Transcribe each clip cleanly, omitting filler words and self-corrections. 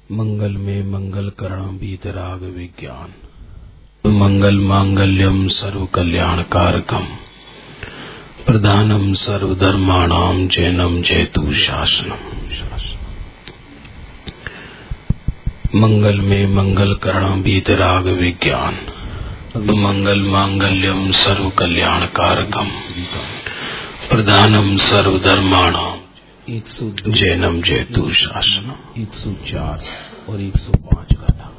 मंगल में मंगल करण वीतराग विज्ञान मंगल मांगल्यम सर्व कल्याण कारकम प्रधानम सर्वधर्माणाम जैनम जयतु शासनम। मंगल में मंगल करण वीतराग विज्ञान मंगल मांगल्यम सर्व कल्याण कारकम प्रधानम सर्वधर्माणाम जैनम जयतु शासनम। 104 और 105 का था,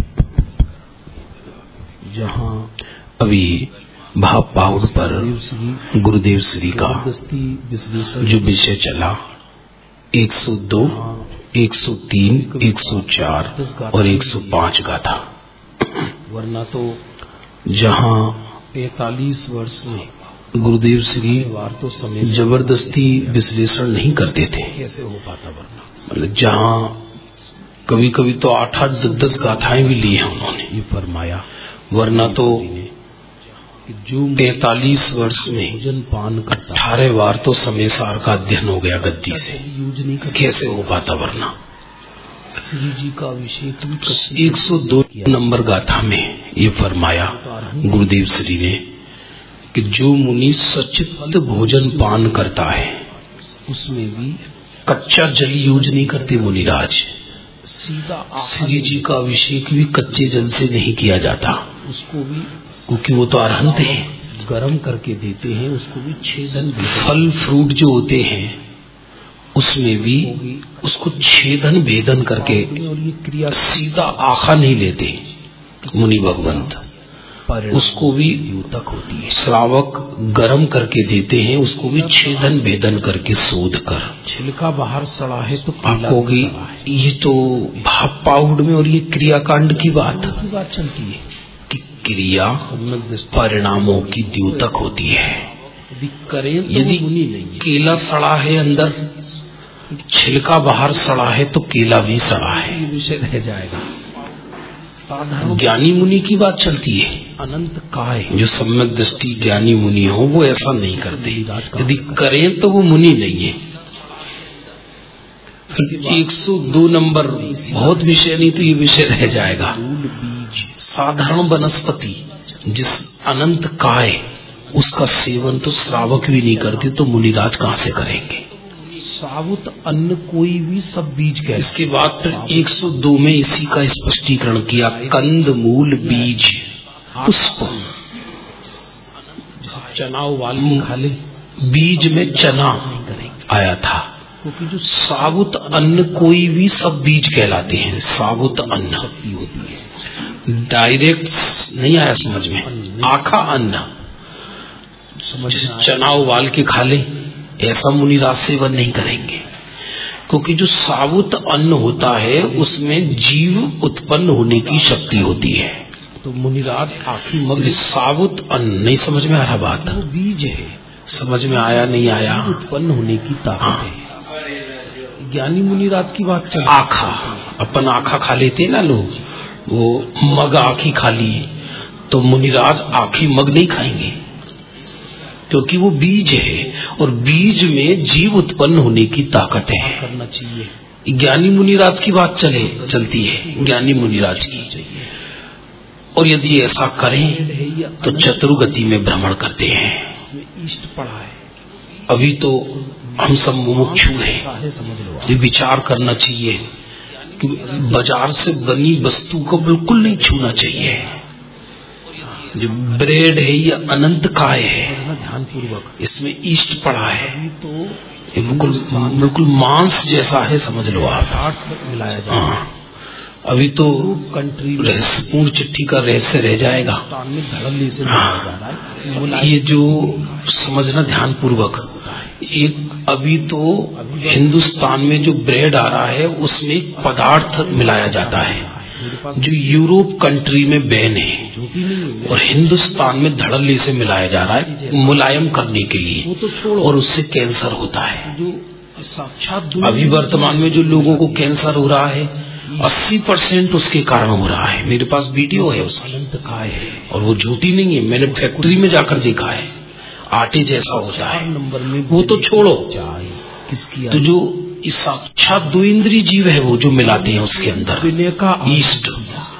जहाँ अभी भाव पाउड पर गुरुदेव श्री का जो विषय चला 102, 103, 104 और 105 का था। वरना तो जहाँ 45 वर्ष में गुरुदेव श्री तो समय जबरदस्ती विश्लेषण नहीं करते थे, कैसे हो पाता? वरना जहाँ कभी कभी तो 8-8, 10-10 गाथाएं भी ली हैं उन्होंने, ये फरमाया। वरना तो जो 45 वर्ष में भोजन पान 18 बार तो समय सार का अध्ययन हो गया गद्दी से, कैसे हो पाता? वरना श्री जी का अभिषेक 102 नंबर गाथा में ये फरमाया गुरुदेव श्री ने कि जो मुनि सचित भोजन पान करता है उसमें भी कच्चा जल यूज नहीं करते मुनिराज। सीधा श्री जी का अभिषेक भी कच्चे जल से नहीं किया जाता, उसको भी क्योंकि वो तो अरहंत है, गर्म करके देते हैं। उसको भी छेदन, फल फ्रूट जो होते हैं उसमें भी उसको छेदन भेदन करके, और ये क्रिया सीधा आखा नहीं लेते मुनि भगवंत, उसको भी द्योतक होती है, श्रावक गरम करके देते हैं, उसको भी छेदन भेदन करके शोध कर। छिलका बाहर सड़ा है तो होगी, ये तो भाव पाउड में और ये क्रियाकांड की बात चलती है कि क्रिया परिणामों की द्योतक होती है। यदि केला सड़ा है अंदर, छिलका बाहर सड़ा है तो केला भी सड़ा है, विषय रह जाएगा। ज्ञानी मुनि की बात चलती है, अनंत काय जो सम्यक दृष्टि ज्ञानी मुनि हो वो ऐसा नहीं करते, यदि करें तो वो मुनि नहीं है। 102 नंबर बहुत विषय नहीं तो ये विषय रह जाएगा। साधारण वनस्पति जिस अनंत काय उसका सेवन तो श्रावक भी नहीं करते, तो मुनिराज कहाँ से करेंगे? साबुत अन्न कोई भी सब बीज का। इसके बाद फिर 102 में इसी का स्पष्टीकरण किया, कंद मूल बीज पुष्प। चना उबाल के खा ले, बीज में चना आया था, क्योंकि जो साबुत अन्न कोई भी सब बीज कहलाते हैं। साबुत अन्न होती है, डायरेक्ट नहीं आया समझ में, आखा अन्न। चना उबाल के खा ले ऐसा मुनिराज सेवन नहीं करेंगे, क्योंकि जो साबुत अन्न होता है उसमें जीव उत्पन्न होने की शक्ति होती है। तो मुनिराज आखिर मग साबुत अन्न नहीं समझ में आ रहा बात, वो बीज है। समझ में आया नहीं आया? उत्पन्न होने की ताकत है। ज्ञानी मुनिराज की बात चल, आखा अपन आखा खा लेते ना लोग, वो मग आखी खा ली, तो मुनिराज आखी मग नहीं खाएंगे, क्योंकि वो बीज है और बीज में जीव उत्पन्न होने की ताकत है। करना चाहिए। ज्ञानी मुनिराज की बात चलती है, ज्ञानी मुनिराज की। और यदि ऐसा करें तो चतुर्गति में भ्रमण करते हैं। इष्ट पड़ा है, अभी तो हम सब मुमुक्षु हैं। ये विचार करना चाहिए कि बाजार से बनी वस्तु को बिल्कुल नहीं छूना चाहिए। जो ब्रेड है ये अनंत काय है, ध्यान पूर्वक इसमें ईस्ट पड़ा है, तो ये बिल्कुल मांस जैसा है, समझ लो आप। मिलाया जाए अभी तो रहस्यपूर्ण चिट्ठी का रहस्य रह जाएगा। ये जो समझना ध्यान पूर्वक, एक अभी तो हिंदुस्तान में जो ब्रेड आ रहा है उसमें एक पदार्थ मिलाया जाता है जो यूरोप कंट्री में बैन है, और हिंदुस्तान में धड़ल्ले से मिलाया जा रहा है मुलायम करने के लिए, और उससे कैंसर होता है। अभी वर्तमान में जो लोगों को कैंसर हो रहा है 80% उसके कारण हो रहा है। मेरे पास वीडियो है उसका, और वो झूठी नहीं है, मैंने फैक्ट्री में जाकर देखा है। आटे जैसा होता है, वो तो छोड़ो, तो जो साक्षात दो इंद्रिय जीव है वो जो मिलाते हैं उसके अंदर विनय का ईस्ट,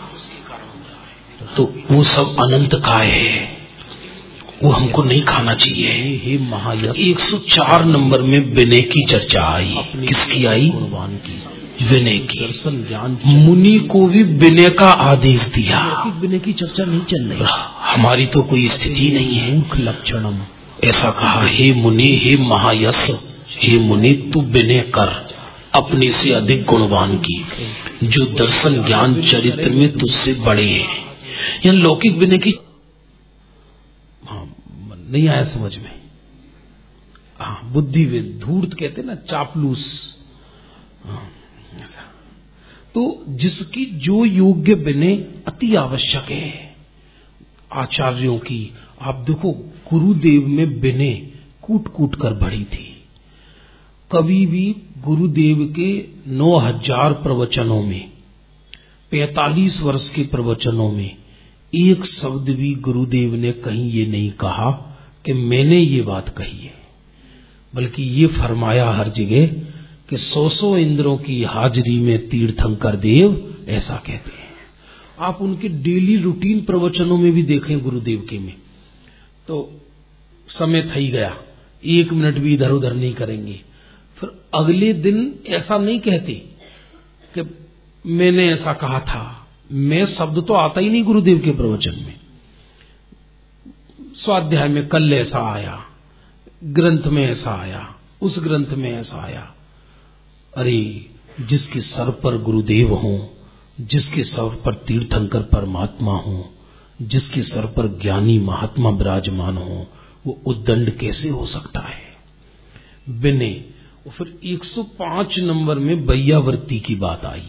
तो वो सब अनंत काय है, वो हमको नहीं खाना चाहिए। हे महायश 104 नंबर में विनय की चर्चा आई। किसकी आई? गुणवान की, विनय की। दर्शन ज्ञान मुनि को भी विनय का आदेश दिया। विनय की चर्चा नहीं चल रही, हमारी तो कोई स्थिति नहीं है। मुख्य लक्षणम ऐसा कहा, हे मुनि, हे महायश, हे मुनि तू विनय कर अपने से अधिक गुणवान की, जो दर्शन ज्ञान चरित्र में तुझसे बड़े हैं। यह लौकिक विनय की नहीं आया समझ में। बुद्धिविद, धूर्त कहते ना, चापलूस। तो जिसकी जो योग्य विनय अति आवश्यक है आचार्यों की। आप देखो गुरुदेव में विनय कूट कूट कर बढ़ी थी। कभी भी गुरुदेव के 9000 प्रवचनों में, 45 वर्ष के प्रवचनों में एक शब्द भी गुरुदेव ने कहीं ये नहीं कहा कि मैंने ये बात कही है, बल्कि ये फरमाया हर जगह कि 100 इंद्रों की हाजिरी में तीर्थंकर देव ऐसा कहते हैं। आप उनके डेली रूटीन प्रवचनों में भी देखें गुरुदेव के में, तो समय थई गया, 1 मिनट भी इधर उधर नहीं करेंगे। फिर अगले दिन ऐसा नहीं कहते कि मैंने ऐसा कहा था। मैं शब्द तो आता ही नहीं गुरुदेव के प्रवचन में। स्वाध्याय में कल ऐसा आया, ग्रंथ में ऐसा आया, उस ग्रंथ में ऐसा आया। अरे जिसके सर पर गुरुदेव हो, जिसके सर पर तीर्थंकर परमात्मा हो, जिसके सर पर ज्ञानी महात्मा विराजमान हो, वो उद्दंड कैसे हो सकता है? विनय। और फिर 105 नंबर में वैयावर्ती की बात आई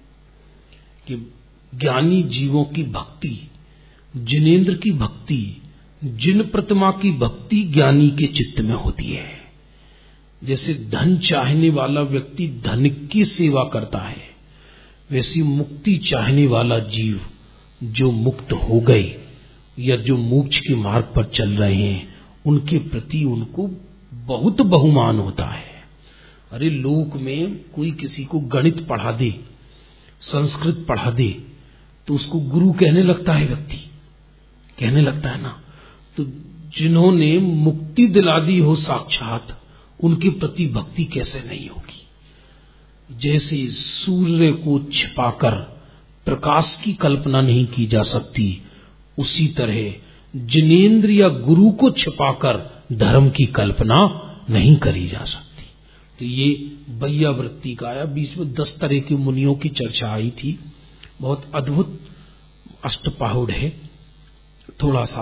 कि ज्ञानी जीवों की भक्ति, जिनेन्द्र की भक्ति, जिन प्रतिमा की भक्ति ज्ञानी के चित्त में होती है। जैसे धन चाहने वाला व्यक्ति धन की सेवा करता है, वैसी मुक्ति चाहने वाला जीव जो मुक्त हो गए या जो मोक्ष के मार्ग पर चल रहे हैं, उनके प्रति उनको बहुत बहुमान होता है। अरे लोक में कोई किसी को गणित पढ़ा दे, संस्कृत पढ़ा दे, तो उसको गुरु कहने लगता है, व्यक्ति कहने लगता है ना। तो जिन्होंने मुक्ति दिला दी हो साक्षात, उनके प्रति भक्ति कैसे नहीं होगी? जैसे सूर्य को छिपाकर प्रकाश की कल्पना नहीं की जा सकती, उसी तरह जिनेन्द्र या गुरु को छिपाकर धर्म की कल्पना नहीं करी जा सकती। तो ये वैयावर्ती का आया। बीच में 10 तरह के मुनियों की चर्चा आई थी। बहुत अद्भुत अष्टपाहुड़ है। थोड़ा सा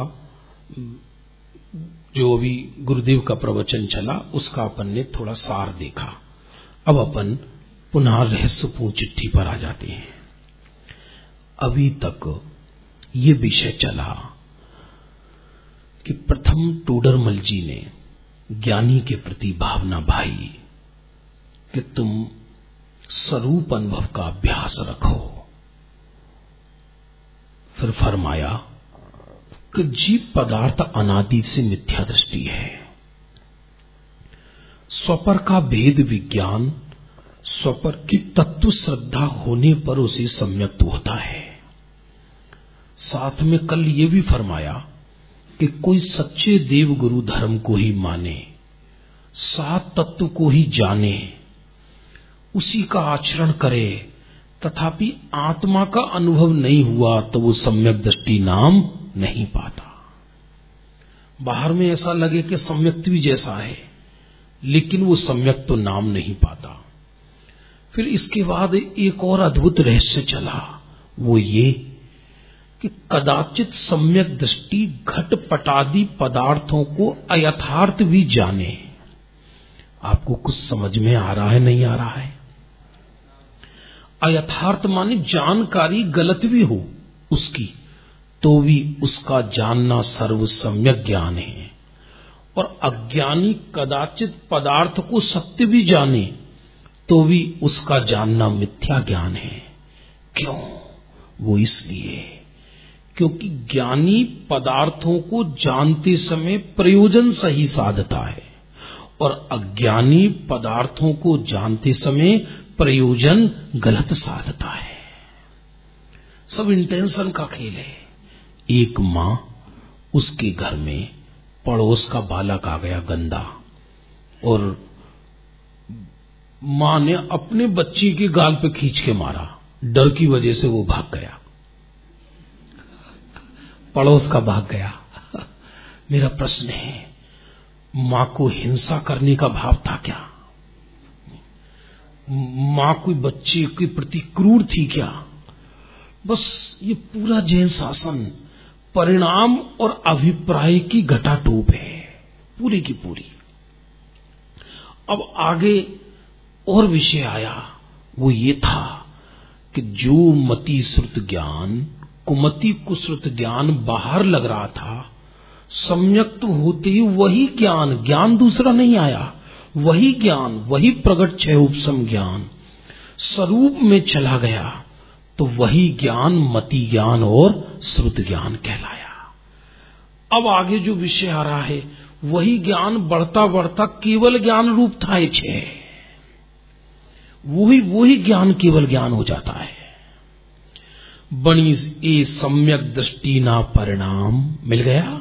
जो अभी गुरुदेव का प्रवचन चला उसका अपन ने थोड़ा सार देखा। अब अपन पुनः रहस्यपूर्ण चिट्ठी पर आ जाते हैं। अभी तक ये विषय चला कि प्रथम टोडरमल जी ने ज्ञानी के प्रति भावना भाई कि तुम स्वरूप अनुभव का अभ्यास रखो। फिर फरमाया कि जीव पदार्थ अनादि से मिथ्या दृष्टि है। स्वपर का भेद विज्ञान, स्वपर की तत्व श्रद्धा होने पर उसे सम्यक्त होता है। साथ में कल ये भी फरमाया कि कोई सच्चे देव गुरु धर्म को ही माने, सात तत्व को ही जाने, उसी का आचरण करे, तथापि आत्मा का अनुभव नहीं हुआ तो वो सम्यक दृष्टि नाम नहीं पाता। बाहर में ऐसा लगे कि सम्यक्त भी जैसा है, लेकिन वो सम्यक तो नाम नहीं पाता। फिर इसके बाद एक और अद्भुत रहस्य चला, वो ये कि कदाचित सम्यक दृष्टि घटपटादि पदार्थों को अयथार्थ भी जाने। आपको कुछ समझ में आ रहा है, नहीं आ रहा है? अयथार्थ माने जानकारी गलत भी हो उसकी, तो भी उसका जानना सर्व सम्यक ज्ञान है। और अज्ञानी कदाचित पदार्थ को सत्य भी जाने, तो भी उसका जानना मिथ्या ज्ञान है। क्यों? वो इसलिए क्योंकि ज्ञानी पदार्थों को जानते समय प्रयोजन सही साधता है, और अज्ञानी पदार्थों को जानते समय प्रयोजन गलत साधता है। सब इंटेंशन का खेल है। एक मां, उसके घर में पड़ोस का बालक आ गया गंदा, और मां ने अपने बच्चे के गाल पे खींच के मारा। डर की वजह से वो भाग गया, पड़ोस का भाग गया। मेरा प्रश्न है, मां को हिंसा करने का भाव था क्या? मां कोई बच्चे के प्रति क्रूर थी क्या? बस ये पूरा जैन शासन परिणाम और अभिप्राय की घटाटोप है, पूरी की पूरी। अब आगे और विषय आया, वो ये था कि जो मति श्रुत ज्ञान, कुमति कुश्रुत ज्ञान बाहर लग रहा था, सम्यक तो होते ही वही ज्ञान, ज्ञान दूसरा नहीं आया, वही ज्ञान, वही प्रगट छह उपसम ज्ञान स्वरूप में चला गया, तो वही ज्ञान मति ज्ञान और श्रुत ज्ञान कहलाया। अब आगे जो विषय आ रहा है, वही ज्ञान बढ़ता बढ़ता केवल ज्ञान रूप था। वही ज्ञान केवल ज्ञान हो जाता है। बनी ए सम्यक दृष्टि ना परिणाम, मिल गया?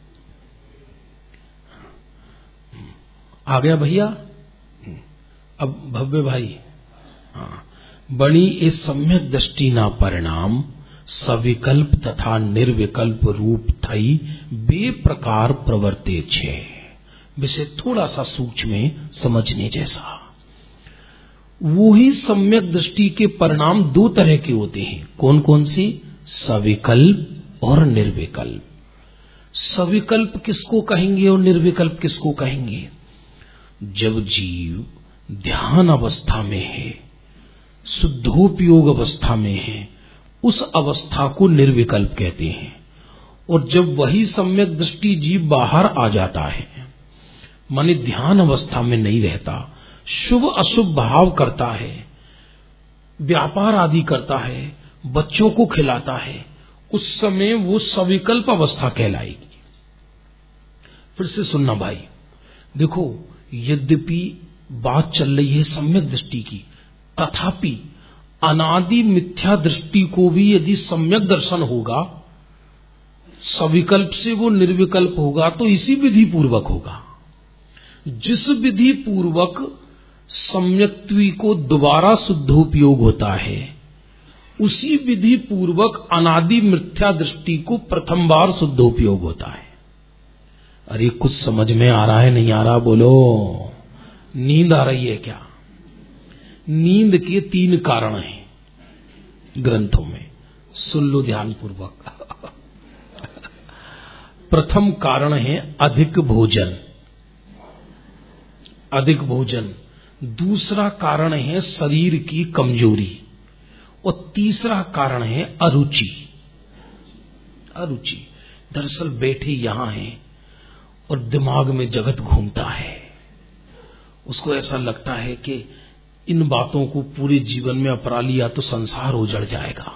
आ गया भैया? अब भव्य भाई, हाँ, बनी ए सम्यक दृष्टि ना परिणाम, सविकल्प तथा निर्विकल्प रूप थई बे प्रकार प्रवर्ते छे। विषय थोड़ा सा सूक्ष्म समझने जैसा। वही सम्यक दृष्टि के परिणाम दो तरह के होते हैं। कौन कौन सी? सविकल्प और निर्विकल्प। सविकल्प किसको कहेंगे और निर्विकल्प किसको कहेंगे? जब जीव ध्यान अवस्था में है, शुद्धोपयोग अवस्था में है, उस अवस्था को निर्विकल्प कहते हैं। और जब वही सम्यक दृष्टि जीव बाहर आ जाता है, माने ध्यान अवस्था में नहीं रहता, शुभ अशुभ भाव करता है, व्यापार आदि करता है, बच्चों को खिलाता है, उस समय वो सविकल्प अवस्था कहलाएगी। फिर से सुनना भाई, देखो, यद्यपि बात चल रही है सम्यक दृष्टि की, तथापि अनादि मिथ्या दृष्टि को भी यदि सम्यक दर्शन होगा, सविकल्प से वो निर्विकल्प होगा, तो इसी विधि पूर्वक होगा। जिस विधि पूर्वक सम्यक्त्वी को दोबारा शुद्धोपयोग होता है, उसी विधि पूर्वक अनादि मिथ्या दृष्टि को प्रथम बार शुद्धोपयोग होता है। अरे कुछ समझ में आ रहा है, नहीं आ रहा? बोलो, नींद आ रही है क्या? नींद के 3 कारण हैं ग्रंथों में, सुन लो ध्यान पूर्वक। प्रथम कारण है अधिक भोजन, अधिक भोजन। दूसरा कारण है शरीर की कमजोरी, और तीसरा कारण है अरुचि। अरुचि दरअसल बैठे यहां हैं और दिमाग में जगत घूमता है, उसको ऐसा लगता है कि इन बातों को पूरे जीवन में अपना लिया तो संसार उजड़ जाएगा।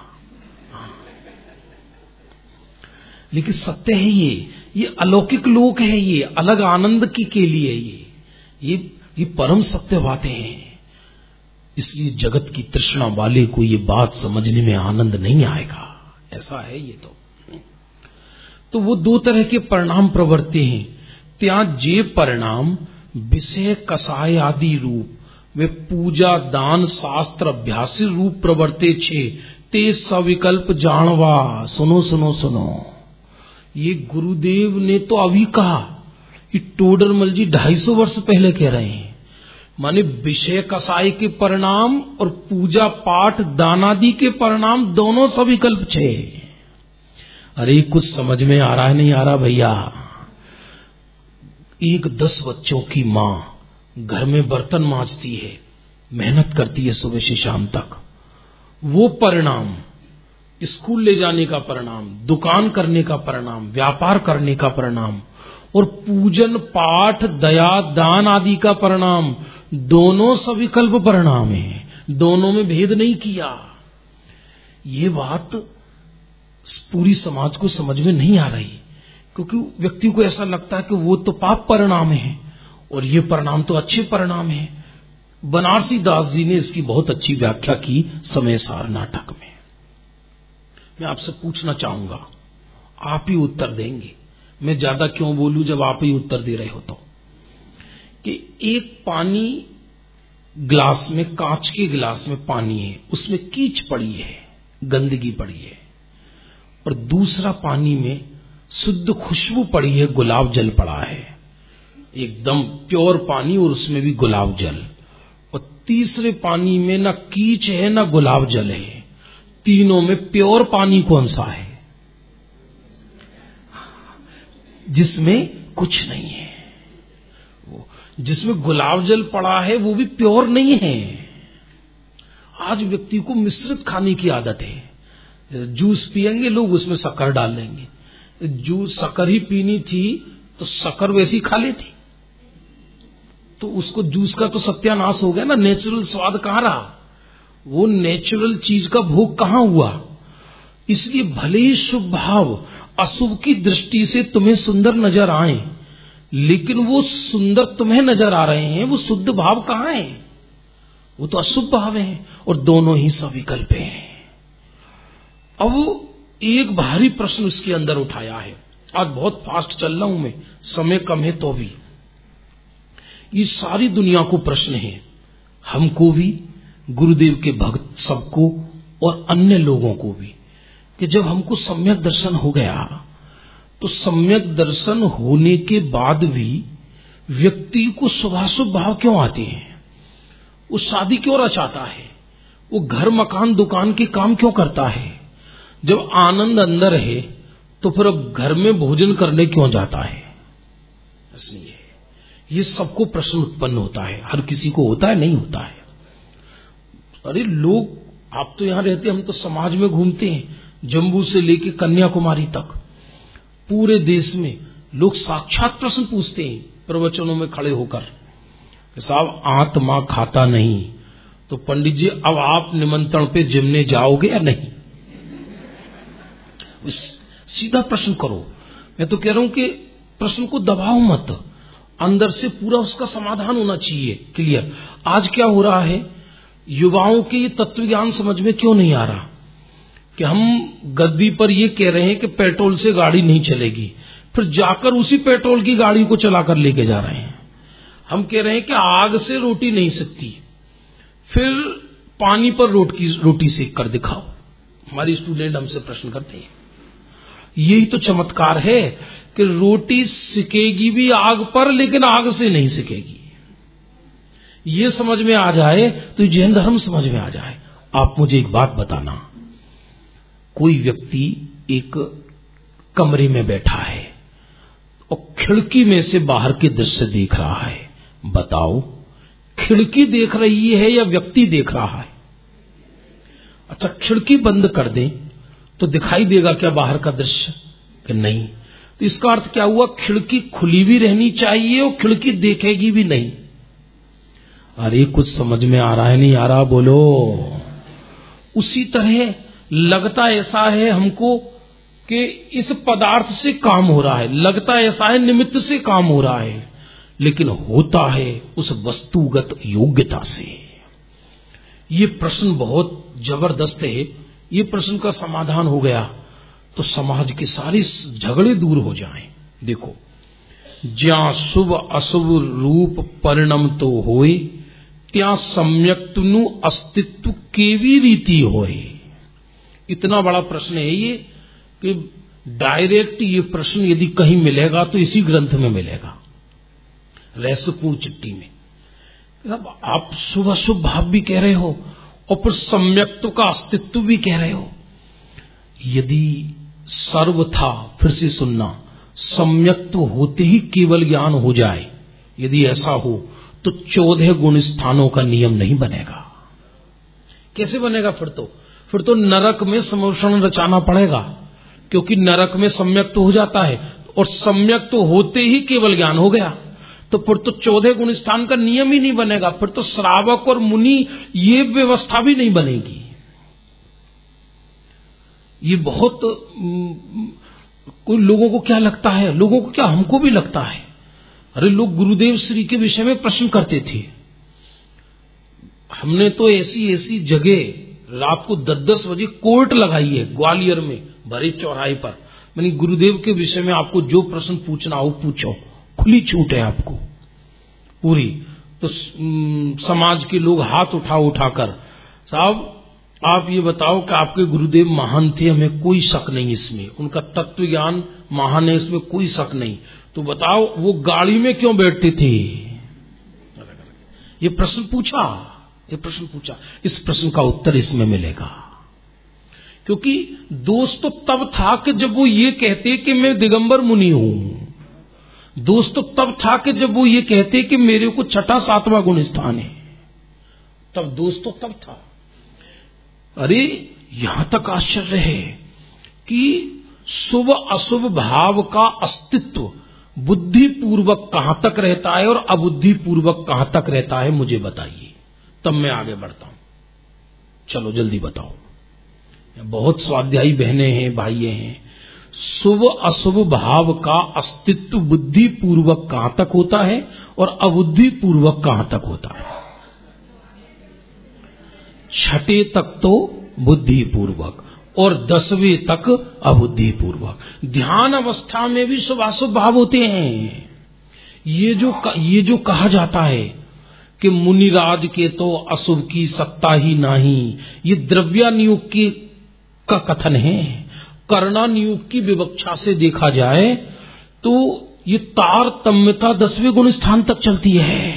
लेकिन सत्य है ये अलौकिक लोक है, ये अलग आनंद के लिए ये परम सत्य बातें हैं। इसलिए जगत की तृष्णा वाले को ये बात समझने में आनंद नहीं आएगा, ऐसा है ये। तो वो 2 तरह के परिणाम प्रवर्ते हैं। त्या जे परिणाम विषय कसाय आदि रूप वे पूजा दान शास्त्र अभ्यास रूप प्रवर्ते छे, ते सविकल्प जानवा। सुनो सुनो सुनो, ये गुरुदेव ने तो अभी कहा, ये टोडरमल जी 250 वर्ष पहले कह रहे हैं। माने विषय कसाय के परिणाम और पूजा पाठ दानादि के परिणाम दोनों सविकल्प छे। अरे कुछ समझ में आ रहा है, नहीं आ रहा भैया? एक 10 बच्चों की मां घर में बर्तन मांजती है, मेहनत करती है सुबह से शाम तक, वो परिणाम, स्कूल ले जाने का परिणाम, दुकान करने का परिणाम, व्यापार करने का परिणाम, और पूजन पाठ दया दान आदि का परिणाम, दोनों सविकल्प परिणाम है, दोनों में भेद नहीं किया। ये बात पूरी समाज को समझ में नहीं आ रही, क्योंकि व्यक्ति को ऐसा लगता है कि वो तो पाप परिणाम है और ये परिणाम तो अच्छे परिणाम हैं। बनारसी दास जी ने इसकी बहुत अच्छी व्याख्या की समय सार नाटक में। मैं आपसे पूछना चाहूंगा, आप ही उत्तर देंगे, मैं ज्यादा क्यों बोलूं जब आप ही उत्तर दे रहे हो तो, कि एक पानी ग्लास में, कांच के गिलास में पानी है, उसमें कीच पड़ी है, गंदगी पड़ी है, और दूसरा पानी में शुद्ध खुशबू पड़ी है, गुलाब जल पड़ा है, एकदम प्योर पानी और उसमें भी गुलाब जल। और तीसरे पानी में ना कीच है ना गुलाब जल है, तीनों में प्योर पानी कौन सा है? जिसमें कुछ नहीं है। जिसमें गुलाब जल पड़ा है वो भी प्योर नहीं है। आज व्यक्ति को मिश्रित खाने की आदत है। जूस पिएंगे लोग, उसमें शक्कर डाल लेंगे। जूस शक्कर ही पीनी थी तो शक्कर वैसी खा लेती, तो उसको जूस का तो सत्यानाश हो गया ना। नेचुरल स्वाद कहां रहा? वो नेचुरल चीज का भोग कहां हुआ? इसलिए भले ही शुभ भाव अशुभ की दृष्टि से तुम्हें सुंदर नजर आए, लेकिन वो सुंदर तुम्हें नजर आ रहे हैं, वो शुद्ध भाव कहां है? वो तो अशुभ भाव है, और दोनों ही सविकल्प हैं। अब एक भारी प्रश्न उसके अंदर उठाया है। आज बहुत फास्ट चल रहा हूं मैं, समय कम है तो भी। ये सारी दुनिया को प्रश्न है, हमको भी, गुरुदेव के भक्त सबको और अन्य लोगों को भी, कि जब हमको सम्यक दर्शन हो गया तो सम्यक दर्शन होने के बाद भी व्यक्ति को शुभाशुभ भाव क्यों आते हैं? वो शादी क्यों रचाता है? वो घर मकान दुकान के काम क्यों करता है? जब आनंद अंदर है तो फिर अब घर में भोजन करने क्यों जाता है? इसलिए ये सबको प्रश्न उत्पन्न होता है। हर किसी को होता है, नहीं होता है? अरे लोग, आप तो यहां रहते, हम तो समाज में घूमते हैं, जम्मू से लेके कन्याकुमारी तक पूरे देश में लोग साक्षात प्रश्न पूछते हैं प्रवचनों में खड़े होकर कि साहब आत्मा खाता नहीं, तो पंडित जी अब आप निमंत्रण पे जिमने जाओगे या नहीं? सीधा प्रश्न करो। मैं तो कह रहा हूं कि प्रश्न को दबाओ मत, अंदर से पूरा उसका समाधान होना चाहिए क्लियर। आज क्या हो रहा है, युवाओं के ये तत्व ज्ञान समझ में क्यों नहीं आ रहा कि हम गद्दी पर ये कह रहे हैं कि पेट्रोल से गाड़ी नहीं चलेगी, फिर जाकर उसी पेट्रोल की गाड़ी को चलाकर लेके जा रहे हैं। हम कह रहे हैं कि आग से रोटी नहीं सकती, फिर पानी पर रोटी सेक कर दिखाओ। हमारे स्टूडेंट हमसे प्रश्न करते हैं। यही तो चमत्कार है कि रोटी सिकेगी भी आग पर, लेकिन आग से नहीं सिकेगी। ये समझ में आ जाए तो जैन धर्म समझ में आ जाए। आप मुझे एक बात बताना, कोई व्यक्ति एक कमरे में बैठा है और खिड़की में से बाहर के दृश्य देख रहा है, बताओ खिड़की देख रही है या व्यक्ति देख रहा है? अच्छा, खिड़की बंद कर दें तो दिखाई देगा क्या बाहर का दृश्य? कि नहीं। तो इसका अर्थ क्या हुआ? खिड़की खुली भी रहनी चाहिए और खिड़की देखेगी भी नहीं। अरे कुछ समझ में आ रहा है, नहीं आ रहा? बोलो। उसी तरह लगता ऐसा है हमको कि इस पदार्थ से काम हो रहा है, लगता ऐसा है निमित्त से काम हो रहा है, लेकिन होता है उस वस्तुगत योग्यता से। ये प्रश्न बहुत जबरदस्त है। ये प्रश्न का समाधान हो गया तो समाज के सारे झगड़े दूर हो जाएं। देखो, ज्या शुभ अशुभ रूप परिणम तो होए, त्या सम्यक्तनु अस्तित्व केवी रीति होए। इतना बड़ा प्रश्न है ये कि डायरेक्ट ये प्रश्न यदि कहीं मिलेगा तो इसी ग्रंथ में मिलेगा, रहस्यपूर्ण चिट्ठी में। अब आप शुभ अशुभ भाव भी कह रहे हो और फिर सम्यक्त्व का अस्तित्व भी कह रहे हो। यदि सर्व था, फिर से सुनना, सम्यक्त्व होते ही केवल ज्ञान हो जाए, यदि ऐसा हो तो 14 गुण स्थानों का नियम नहीं बनेगा। कैसे बनेगा? फिर तो नरक में समोषण रचाना पड़ेगा, क्योंकि नरक में सम्यक्त्व हो जाता है और सम्यक्त्व होते ही केवल ज्ञान हो गया। तो फिर तो 14 गुण स्थान का नियम ही नहीं बनेगा, फिर तो श्रावक और मुनि ये व्यवस्था भी नहीं बनेगी। ये बहुत कोई लोगों को क्या लगता है, लोगों को क्या, हमको भी लगता है। अरे लोग गुरुदेव श्री के विषय में प्रश्न करते थे। हमने तो ऐसी ऐसी जगह रात को 10-10 बजे कोर्ट लगाई है ग्वालियर में, भरे चौराहे पर। मैंने गुरुदेव के विषय में आपको जो प्रश्न पूछना हो पूछो, खुली छूट है आपको पूरी। तो समाज के लोग हाथ उठाकर, साहब आप ये बताओ कि आपके गुरुदेव महान थे, हमें कोई शक नहीं इसमें, उनका तत्व ज्ञान महान है, इसमें कोई शक नहीं, तो बताओ वो गाड़ी में क्यों बैठते थे? ये प्रश्न पूछा। इस प्रश्न का उत्तर इसमें मिलेगा। क्योंकि दोष तो तब था कि जब वो ये कहते कि मैं दिगंबर मुनि हूं। दोष तो तब था कि जब वो ये कहते कि मेरे को 6वां गुण स्थान है, तब दोष तो तब था। अरे यहां तक आश्चर्य है कि शुभ अशुभ भाव का अस्तित्व बुद्धि पूर्वक कहां तक रहता है और अबुद्धि पूर्वक कहां तक रहता है, मुझे बताइए, तब मैं आगे बढ़ता हूं। चलो जल्दी बताओ। बहुत स्वाध्यायी बहनें हैं, भाइये हैं। शुभ अशुभ भाव का अस्तित्व बुद्धि पूर्वक कहां तक होता है और अबुद्धि पूर्वक कहां तक होता है? 6 तक तो बुद्धि पूर्वक और 10वें तक अबुद्धि पूर्वक। ध्यान अवस्था में भी शुभ अशुभ भाव होते हैं। ये जो कहा जाता है कि मुनिराज के तो अशुभ की सत्ता ही नहीं, ये द्रव्यानियुक्ति का कथन है। कर्णानियुक्त की विवक्षा से देखा जाए तो ये तारतम्यता 10वें गुण स्थान तक चलती है।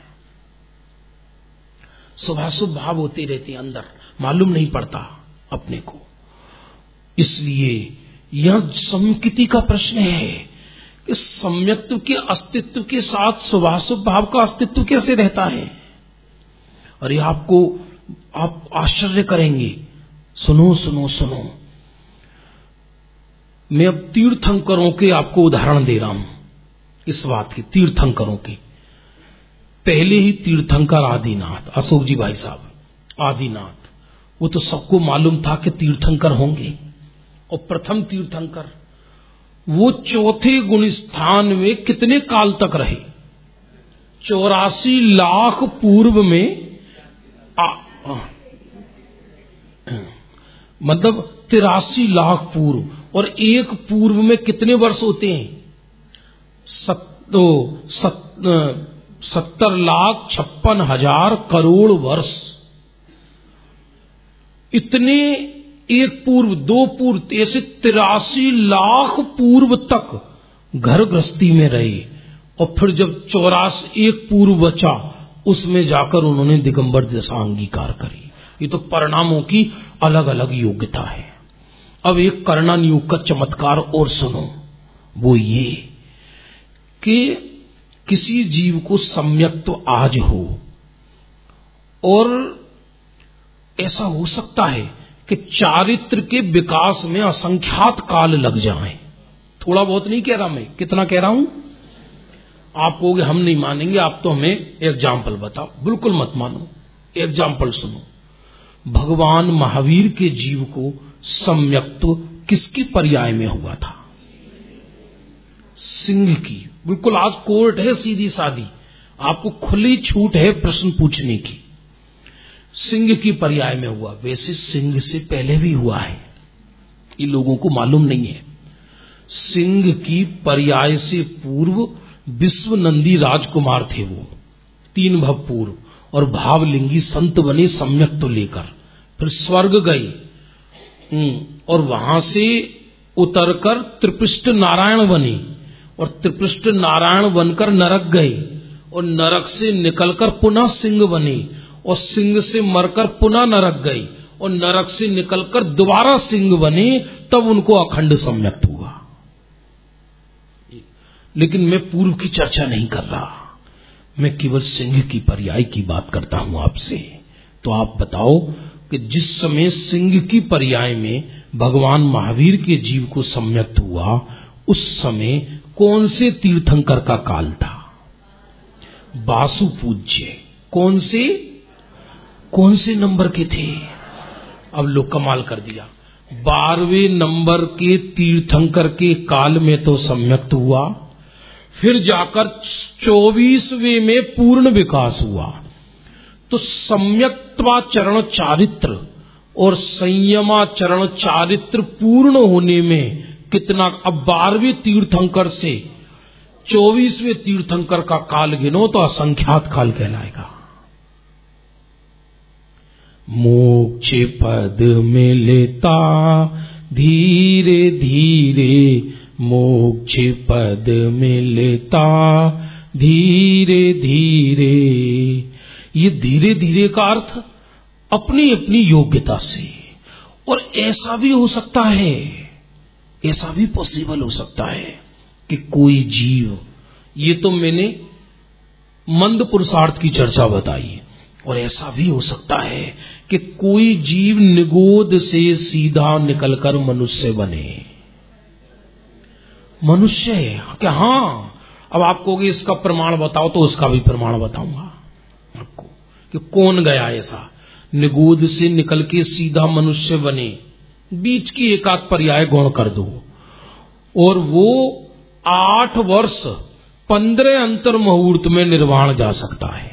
शुभाशुभ भाव होते रहते हैं अंदर, मालूम नहीं पड़ता अपने को। इसलिए यह समकिति का प्रश्न है कि सम्यक्त्व के अस्तित्व के साथ शुभाशुभ भाव का अस्तित्व कैसे रहता है। और ये आप आश्चर्य करेंगे। सुनो सुनो सुनो, मैं अब तीर्थंकरों के आपको उदाहरण दे रहा हूं इस बात की। तीर्थंकरों के पहले ही तीर्थंकर आदिनाथ, अशोक जी भाई साहब आदिनाथ, वो तो सबको मालूम था कि तीर्थंकर होंगे। और प्रथम तीर्थंकर वो 4थे गुण स्थान में कितने काल तक रहे? 84 लाख पूर्व में मतलब 83 लाख पूर्व, और एक पूर्व में कितने वर्ष होते हैं? 70,56,000 करोड़ वर्ष। इतने एक पूर्व, 2 पूर्व, ऐसे 83 लाख पूर्व तक घर गृहस्थी में रहे। और फिर जब 84 एक पूर्व बचा, उसमें जाकर उन्होंने दिगंबर दशा अंगीकार करी। ये तो परिणामों की अलग अलग योग्यता है। अब एक कर्णानियुक्त का चमत्कार और सुनो, वो ये कि किसी जीव को सम्यक्त्व आज हो, और ऐसा हो सकता है कि चारित्र के विकास में असंख्यात काल लग जाए। थोड़ा बहुत नहीं कह रहा मैं, कितना कह रहा हूं? आप कहोगे हम नहीं मानेंगे, आप तो हमें एग्जाम्पल बताओ। बिल्कुल मत मानो, एग्जाम्पल सुनो। भगवान महावीर के जीव को सम्यक्त्व किसकी पर्याय में हुआ था? सिंह की। बिल्कुल आज कोर्ट है सीधी सादी, आपको खुली छूट है प्रश्न पूछने की। सिंह की पर्याय में हुआ। वैसे सिंह से पहले भी हुआ है, ये लोगों को मालूम नहीं है। सिंह की पर्याय से पूर्व विश्व नंदी राजकुमार थे, वो 3 भव पूर्व, और भावलिंगी संत बने सम्यक्त्व लेकर। फिर स्वर्ग गए और वहां से उतरकर त्रिपृष्ठ नारायण बने, और त्रिपृष्ठ नारायण बनकर नरक गए, और नरक से निकलकर पुनः सिंह बने, और सिंह से मरकर पुनः नरक गए, और नरक से निकलकर दोबारा सिंह बने। तब उनको अखंड सम्यक्त्व हुआ। लेकिन मैं पूर्व की चर्चा नहीं कर रहा, मैं केवल सिंह की पर्याय की बात करता हूं आपसे। तो आप बताओ कि जिस समय सिंह की पर्याय में भगवान महावीर के जीव को सम्यक्त हुआ, उस समय कौन से तीर्थंकर का काल था? बासु पूज्य। कौन से नंबर के थे? अब लोग कमाल कर दिया, 12वें नंबर के तीर्थंकर के काल में तो सम्यक्त हुआ। फिर जाकर 24वें में पूर्ण विकास हुआ। तो सम्यक्त्वाचरण चारित्र और संयमाचरण चारित्र पूर्ण होने में कितना, अब 12वें तीर्थंकर से 24वें तीर्थंकर का काल गिनो तो असंख्यात काल कहलाएगा। मोक्ष पद में लेता धीरे धीरे, मोक्ष पद में लेता धीरे धीरे। ये धीरे धीरे का अर्थ अपनी अपनी योग्यता से। और ऐसा भी हो सकता है, ऐसा भी पॉसिबल हो सकता है कि कोई जीव, ये तो मैंने मंद पुरुषार्थ की चर्चा बताई, और ऐसा भी हो सकता है कि कोई जीव निगोद से सीधा निकलकर मनुष्य बने। मनुष्य क्या? हाँ, अब आप कहोगे इसका प्रमाण बताओ, तो उसका भी प्रमाण बताऊंगा आपको कि कौन गया ऐसा निगोद से निकल के सीधा मनुष्य बने। बीच की एक आध पर्याय गौण कर दो, और वो 8 वर्ष 15 अंतर मुहूर्त में निर्वाण जा सकता है।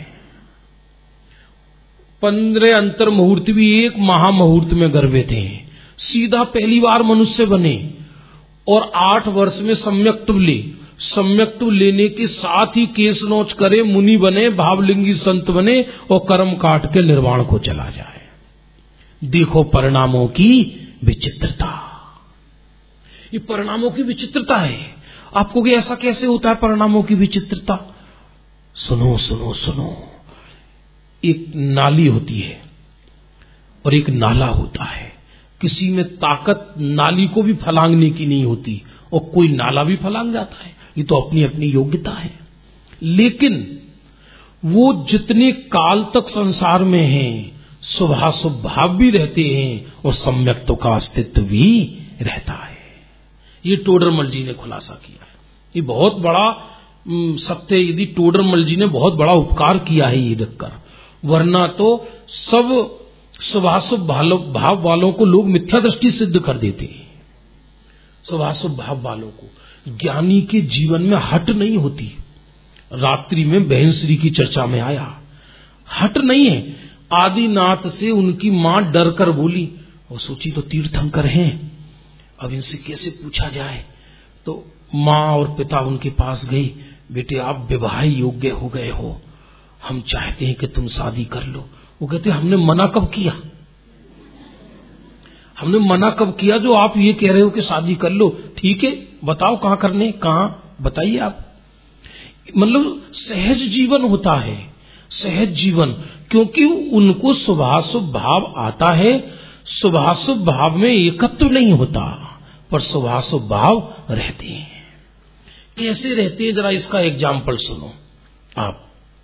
15 अंतर मुहूर्त भी एक महामुहूर्त में गर्भित हैं, सीधा पहली बार मनुष्य बने। और 8 वर्ष में सम्यक्त्व ले, सम्यक्त्व लेने के साथ ही केस नोच करे, मुनि बने, भावलिंगी संत बने, और कर्म काट के निर्वाण को चला जाए। देखो परिणामों की विचित्रता, ये परिणामों की विचित्रता है। आपको कि ऐसा कैसे होता है परिणामों की विचित्रता? सुनो सुनो सुनो, एक नाली होती है और एक नाला होता है। किसी में ताकत नाली को भी फलांगने की नहीं होती, और कोई नाला भी फलांग जाता है। ये तो अपनी अपनी योग्यता है। लेकिन वो जितने काल तक संसार में हैं, शुभाशुभ भाव भी रहते हैं और सम्यक्त्व का अस्तित्व भी रहता है। ये टोडरमल जी ने खुलासा किया है। ये बहुत बड़ा सत्य, यदि टोडरमल जी ने बहुत बड़ा उपकार किया है ये लिखकर, वरना तो सब शुभाशुभ भाव वालों को लोग मिथ्या दृष्टि सिद्ध कर देते हैं। शुभाशुभ भाव वालों को, ज्ञानी के जीवन में हट नहीं होती। रात्रि में बहन श्री की चर्चा में आया, हट नहीं है। आदिनाथ से उनकी मां डर कर बोली, वो सोची तो तीर्थंकर हैं, अब इनसे कैसे पूछा जाए। तो मां और पिता उनके पास गई, बेटे आप विवाह योग्य हो गए हो, हम चाहते हैं कि तुम शादी कर लो। वो कहते हमने मना कब किया, हमने मना कब किया जो आप ये कह रहे हो कि शादी कर लो। ठीक है बताओ कहां करने, कहां बताइए आप। मतलब सहज जीवन होता है, सहज जीवन, क्योंकि उनको शुभाशुभ भाव आता है। शुभाशुभ भाव में एकत्व नहीं होता, पर शुभाशुभ भाव रहते हैं। कैसे रहते हैं जरा इसका एग्जाम्पल सुनो आप।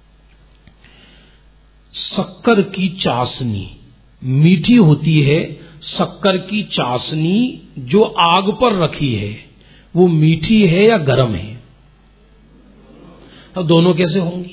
शक्कर की चाशनी मीठी होती है, शक्कर की चाशनी जो आग पर रखी है वो मीठी है या गर्म है? अब दोनों कैसे होंगी?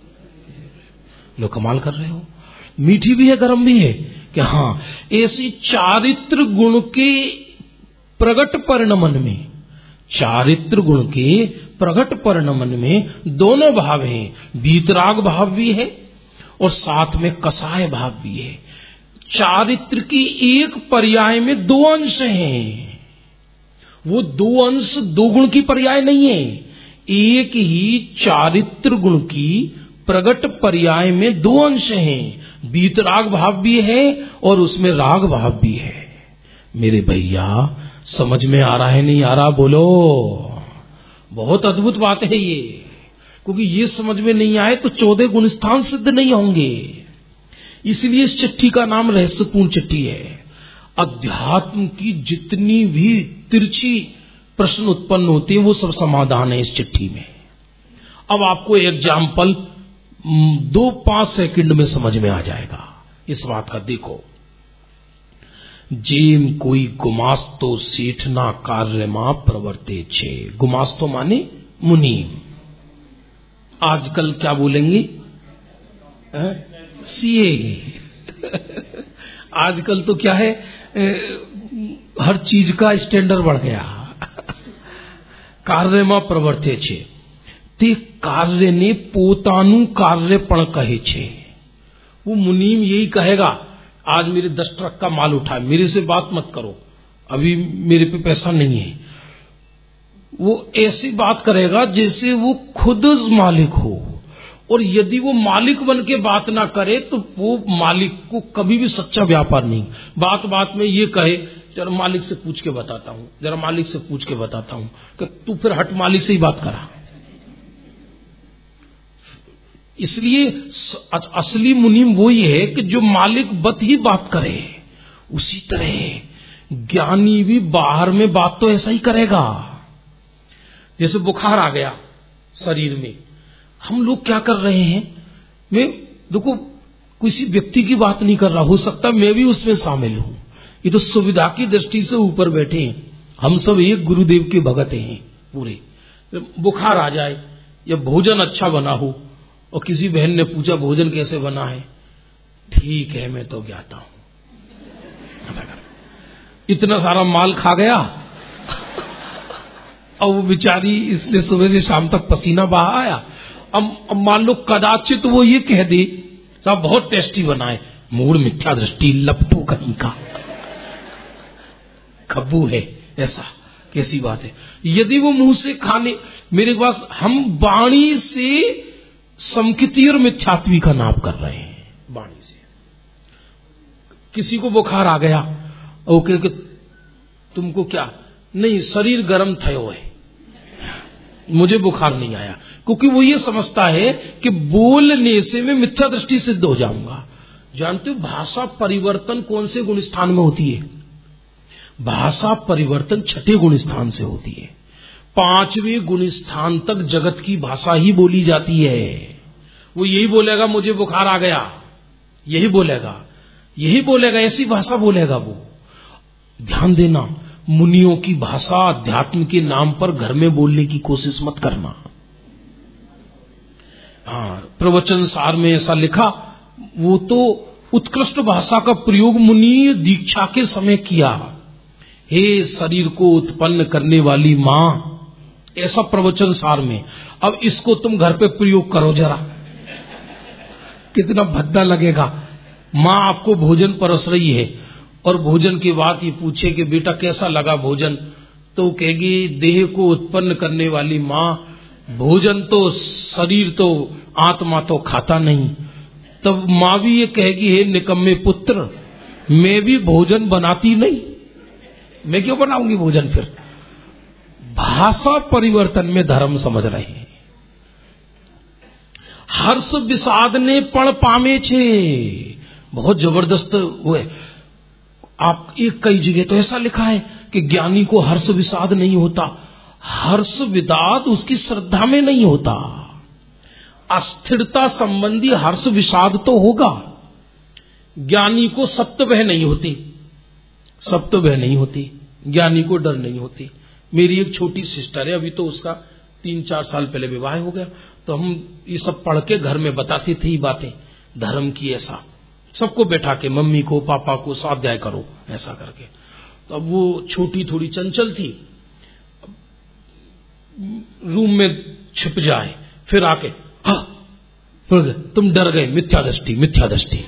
लो कमाल कर रहे हो, मीठी भी है गर्म भी है कि हाँ। ऐसी चारित्र गुण के प्रगट परिणमन में, चारित्र गुण के प्रगट परिणमन में दोनों भाव हैं, वीतराग भाव भी है और साथ में कसाय भाव भी है। चारित्र की एक पर्याय में 2 अंश हैं। वो 2 अंश 2 गुण की पर्याय नहीं है, एक ही चारित्र गुण की प्रगट पर्याय में 2 अंश हैं। वीतराग भाव भी है और उसमें राग भाव भी है। मेरे भैया समझ में आ रहा है नहीं आ रहा? बोलो। बहुत अद्भुत बात है ये, क्योंकि ये समझ में नहीं आए तो 14 गुण स्थान सिद्ध नहीं होंगे। इसलिए इस चिट्ठी का नाम रहस्यपूर्ण चिट्ठी है। अध्यात्म की जितनी भी तिरछी प्रश्न उत्पन्न होते हैं वो सब समाधान है इस चिट्ठी में। अब आपको एग्जाम्पल 2-5 सेकंड में समझ में आ जाएगा इस बात का। देखो, जेम कोई गुमास्तो सेठना कार्य मां प्रवर्ते छे। गुमास्तो माने मुनि, आजकल क्या बोलेंगे? सीए। आजकल तो क्या है, हर चीज का स्टैंडर्ड बढ़ गया। कार्य मां प्रवर्ते छे, તે કાર્યને પોતાનું કાર્ય પણ કહે છે। वो मुनीम यही कहेगा, आज मेरे 10 ट्रक का माल उठा, मेरे से बात मत करो, अभी मेरे पे पैसा नहीं है। वो ऐसी बात करेगा जैसे वो खुद मालिक हो, और यदि वो मालिक बन के बात ना करे तो वो मालिक को कभी भी सच्चा व्यापार नहीं। बात बात में ये कहे, जरा मालिक से पूछ के बताता हूं, जरा मालिक से पूछ के बताता हूं, कि तू फिर हट मालिक से ही बात करा। इसलिए असली मुनीम वही है कि जो मालिक बत ही बात करे। उसी तरह ज्ञानी भी बाहर में बात तो ऐसा ही करेगा। जैसे बुखार आ गया शरीर में, हम लोग क्या कर रहे हैं, मैं देखो किसी व्यक्ति की बात नहीं कर रहा, हो सकता मैं भी उसमें शामिल हूं। ये तो सुविधा की दृष्टि से ऊपर बैठे हैं, हम सब एक गुरुदेव के भगत हैं पूरे। बुखार आ जाए या भोजन अच्छा बना हो, और किसी बहन ने पूछा भोजन कैसे बना है, ठीक है मैं तो ज्ञाता हूं। इतना सारा माल खा गया और वो बेचारी इसलिए सुबह से शाम तक पसीना बहा आया। अब मान लो कदाचित वो ये कह दे साहब बहुत टेस्टी बनाए, मूड मिथ्या दृष्टि, लपटू कहीं का खब्बू है, ऐसा कैसी बात है। यदि वो मुंह से खाने, मेरे पास हम वाणी से समकिती और मिथ्यात्वी का नाप कर रहे हैं। वाणी से किसी को बुखार आ गया, ओके कि तुमको क्या नहीं, शरीर गर्म थयो है, मुझे बुखार नहीं आया, क्योंकि वो ये समझता है कि बोलने से मैं मिथ्या दृष्टि सिद्ध हो जाऊंगा। जानते हो भाषा परिवर्तन कौन से गुण स्थान में होती है? भाषा परिवर्तन 6ठे गुण स्थान से होती है। 5वें गुण स्थान तक जगत की भाषा ही बोली जाती है। वो यही बोलेगा मुझे बुखार आ गया, यही बोलेगा, यही बोलेगा, ऐसी भाषा बोलेगा वो। ध्यान देना, मुनियों की भाषा अध्यात्म के नाम पर घर में बोलने की कोशिश मत करना। हाँ, प्रवचन सार में ऐसा लिखा, वो तो उत्कृष्ट भाषा का प्रयोग मुनि दीक्षा के समय किया। हे शरीर को उत्पन्न करने वाली मां, ऐसा प्रवचन सार में। अब इसको तुम घर पे प्रयोग करो जरा, कितना भद्दा लगेगा। मां आपको भोजन परस रही है और भोजन की बात ये पूछे कि बेटा कैसा लगा भोजन, तो कहेगी देह को उत्पन्न करने वाली मां, भोजन तो शरीर तो आत्मा तो खाता नहीं। तब मां भी ये कहेगी हे निकम्मे पुत्र, मैं भी भोजन बनाती नहीं, मैं क्यों बनाऊंगी भोजन फिर। भाषा परिवर्तन में धर्म समझ रहे हैं। हर्ष विषाद ने पण पामे छे, बहुत जबरदस्त हुए। आप एक कई जगह तो ऐसा लिखा है कि ज्ञानी को हर्ष विषाद नहीं होता। हर्ष विषाद उसकी श्रद्धा में नहीं होता। अस्थिरता संबंधी हर्ष विषाद तो होगा। ज्ञानी को सप्तभय नहीं होती, सप्तभय नहीं होती, ज्ञानी को डर नहीं होती। मेरी एक छोटी सिस्टर है, अभी तो उसका 3-4 साल पहले विवाह हो गया, तो हम ये सब पढ़ के घर में बताते थे बातें धर्म की। ऐसा सबको बैठा के, मम्मी को पापा को स्वाध्याय करो ऐसा करके। तो अब वो छोटी थोड़ी चंचल थी, रूम में छिप जाए, फिर आके हाँ तुम डर गए, मिथ्या दृष्टि, मिथ्या दृष्टि।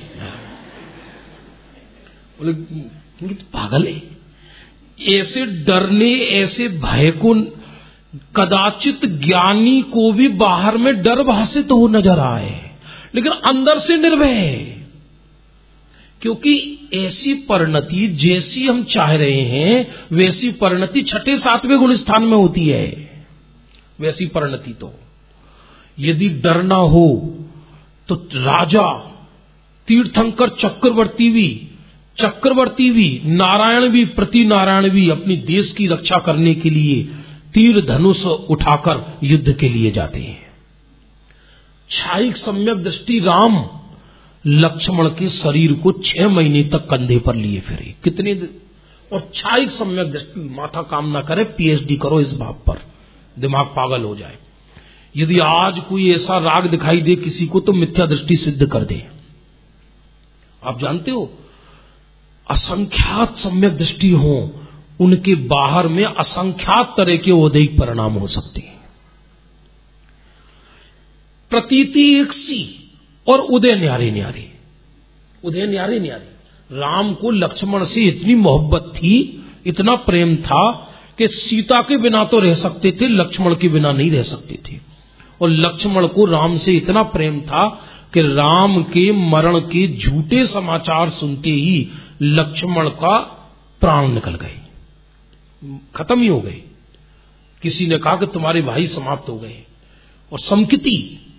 बोले पागल है, ऐसे डरने ऐसे भय को कदाचित ज्ञानी को भी बाहर में डर भाषित हो नजर आए, लेकिन अंदर से निर्भय है। क्योंकि ऐसी परिणति जैसी हम चाह रहे हैं वैसी परिणति 6ठे 7वें गुण स्थान में होती है। वैसी परिणति तो यदि डर ना हो तो राजा तीर्थंकर चक्रवर्ती भी नारायण भी प्रति नारायण भी अपनी देश की रक्षा करने के लिए तीर धनुष उठाकर युद्ध के लिए जाते हैं। छायिक सम्यक दृष्टि राम लक्ष्मण के शरीर को 6 महीने तक कंधे पर लिए फिरे, कितने। और छायिक सम्यक दृष्टि, माथा काम ना करे, पीएचडी करो इस बात पर, दिमाग पागल हो जाए। यदि आज कोई ऐसा राग दिखाई दे किसी को तो मिथ्या दृष्टि सिद्ध कर दे। आप जानते हो असंख्यात सम्यक दृष्टि हो, उनके बाहर में असंख्यात तरह के औदैहिक परिणाम हो सकते हैं। प्रतीति एक सी और उदय न्यारे न्यारे, उदय न्यारे न्यारे। राम को लक्ष्मण से इतनी मोहब्बत थी, इतना प्रेम था कि सीता के बिना तो रह सकते थे, लक्ष्मण के बिना नहीं रह सकते थे। और लक्ष्मण को राम से इतना प्रेम था कि राम के मरण के झूठे समाचार सुनते ही लक्ष्मण का प्राण निकल गए, खत्म ही हो गए। किसी ने कहा कि तुम्हारे भाई समाप्त हो गए। और समकिति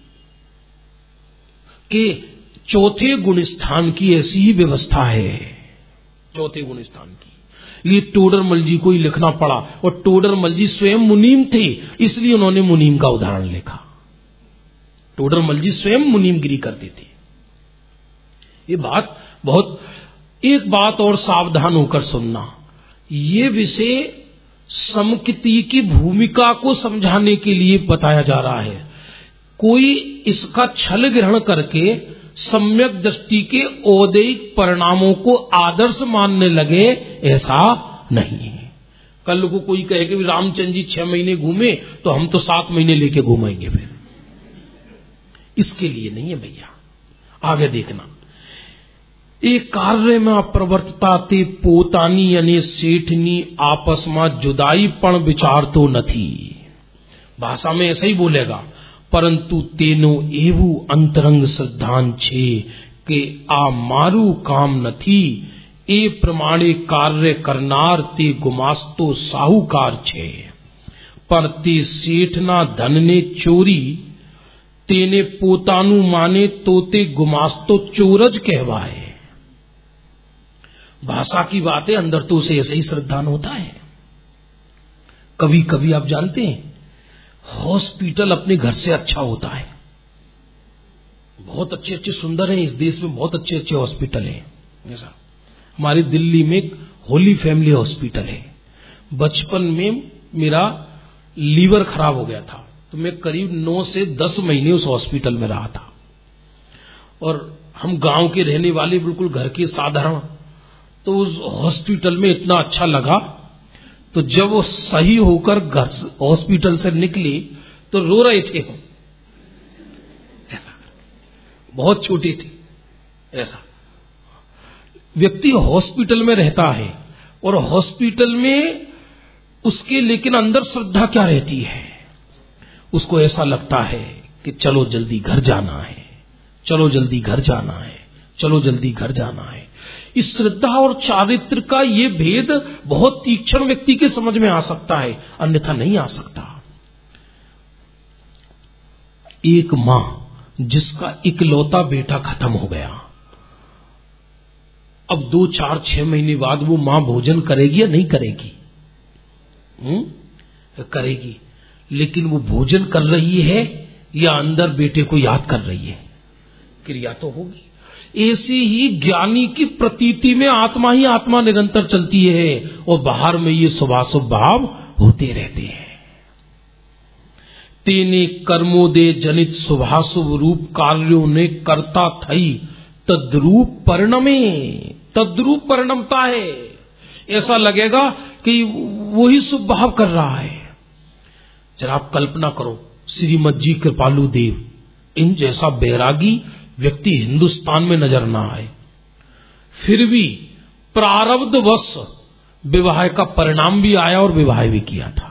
के चौथे गुण स्थान की ऐसी ही व्यवस्था है, चौथे गुण स्थान की। ये टोडरमल जी को ही लिखना पड़ा, और टोडरमल जी स्वयं मुनीम थे, इसलिए उन्होंने मुनीम का उदाहरण लिखा। टोडरमल जी स्वयं मुनीमगिरी करते थे। ये बात बहुत, एक बात और सावधान होकर सुनना, ये विषय समकिति की भूमिका को समझाने के लिए बताया जा रहा है। कोई इसका छल ग्रहण करके सम्यक दृष्टि के औदैहिक परिणामों को आदर्श मानने लगे, ऐसा नहीं है। कल को कोई कहे कि रामचंद्र जी 6 महीने घूमे तो हम तो 7 महीने लेके घूमेंगे, फिर इसके लिए नहीं है भैया। आगे देखना, एक कार्य में प्रवर्तता ते पोतानी અને શેઠની आपसમાં जुदाई पण विचार तो નથી। भाषा में ऐसा ही बोलेगा, परंतु तेनो एवं अंतरंग सिद्धांत छे कि आ मारू काम નથી, ए प्रमाणे कार्य करनार ते गुमास्तो साहूकार छे। पर ते શેઠના ધનને ચોરી તેને પોતાનું માને તો તે ગુમાस्तो ચોર જ કહેવાય। भाषा की बात है, अंदर तो उसे ऐसे ही श्रद्धान होता है। कभी कभी आप जानते हैं, हॉस्पिटल अपने घर से अच्छा होता है। बहुत अच्छे अच्छे सुंदर हैं इस देश में, बहुत अच्छे अच्छे हॉस्पिटल हैं। हमारी दिल्ली में एक होली फैमिली हॉस्पिटल है। बचपन में मेरा लीवर खराब हो गया था, तो मैं करीब 9 से 10 महीने उस हॉस्पिटल में रहा था। और हम गांव के रहने वाले, बिल्कुल घर के साधारण, तो उस हॉस्पिटल में इतना अच्छा लगा। तो जब वो सही होकर घर हॉस्पिटल से निकली तो रो रहे थे हम, बहुत छोटी थी। ऐसा व्यक्ति हॉस्पिटल में रहता है और हॉस्पिटल में उसके लेकिन अंदर श्रद्धा क्या रहती है, उसको ऐसा लगता है कि चलो जल्दी घर जाना है, चलो जल्दी घर जाना है, चलो जल्दी घर जाना है। इस श्रद्धा और चारित्र का ये भेद बहुत तीक्ष्ण व्यक्ति के समझ में आ सकता है, अन्यथा नहीं आ सकता। एक मां जिसका इकलौता बेटा खत्म हो गया, अब 2, 4, 6 महीने बाद वो मां भोजन करेगी या नहीं करेगी? करेगी, लेकिन वो भोजन कर रही है या अंदर बेटे को याद कर रही है? क्रिया तो होगी। ऐसी ही ज्ञानी की प्रतीति में आत्मा ही आत्मा निरंतर चलती है और बाहर में ये शुभाशुभ भाव होते रहते हैं। तेने कर्मोदे जनित शुभाशुभ रूप कार्यों ने करता थई तद्रूप परिणमे, तद्रूप परिणमता है। ऐसा लगेगा कि वही शुभ भाव कर रहा है। जरा आप कल्पना करो, श्रीमद जी कृपालु देव, इन जैसा बैरागी व्यक्ति हिंदुस्तान में नजर ना आए, फिर भी प्रारब्धवश विवाह का परिणाम भी आया और विवाह भी किया था।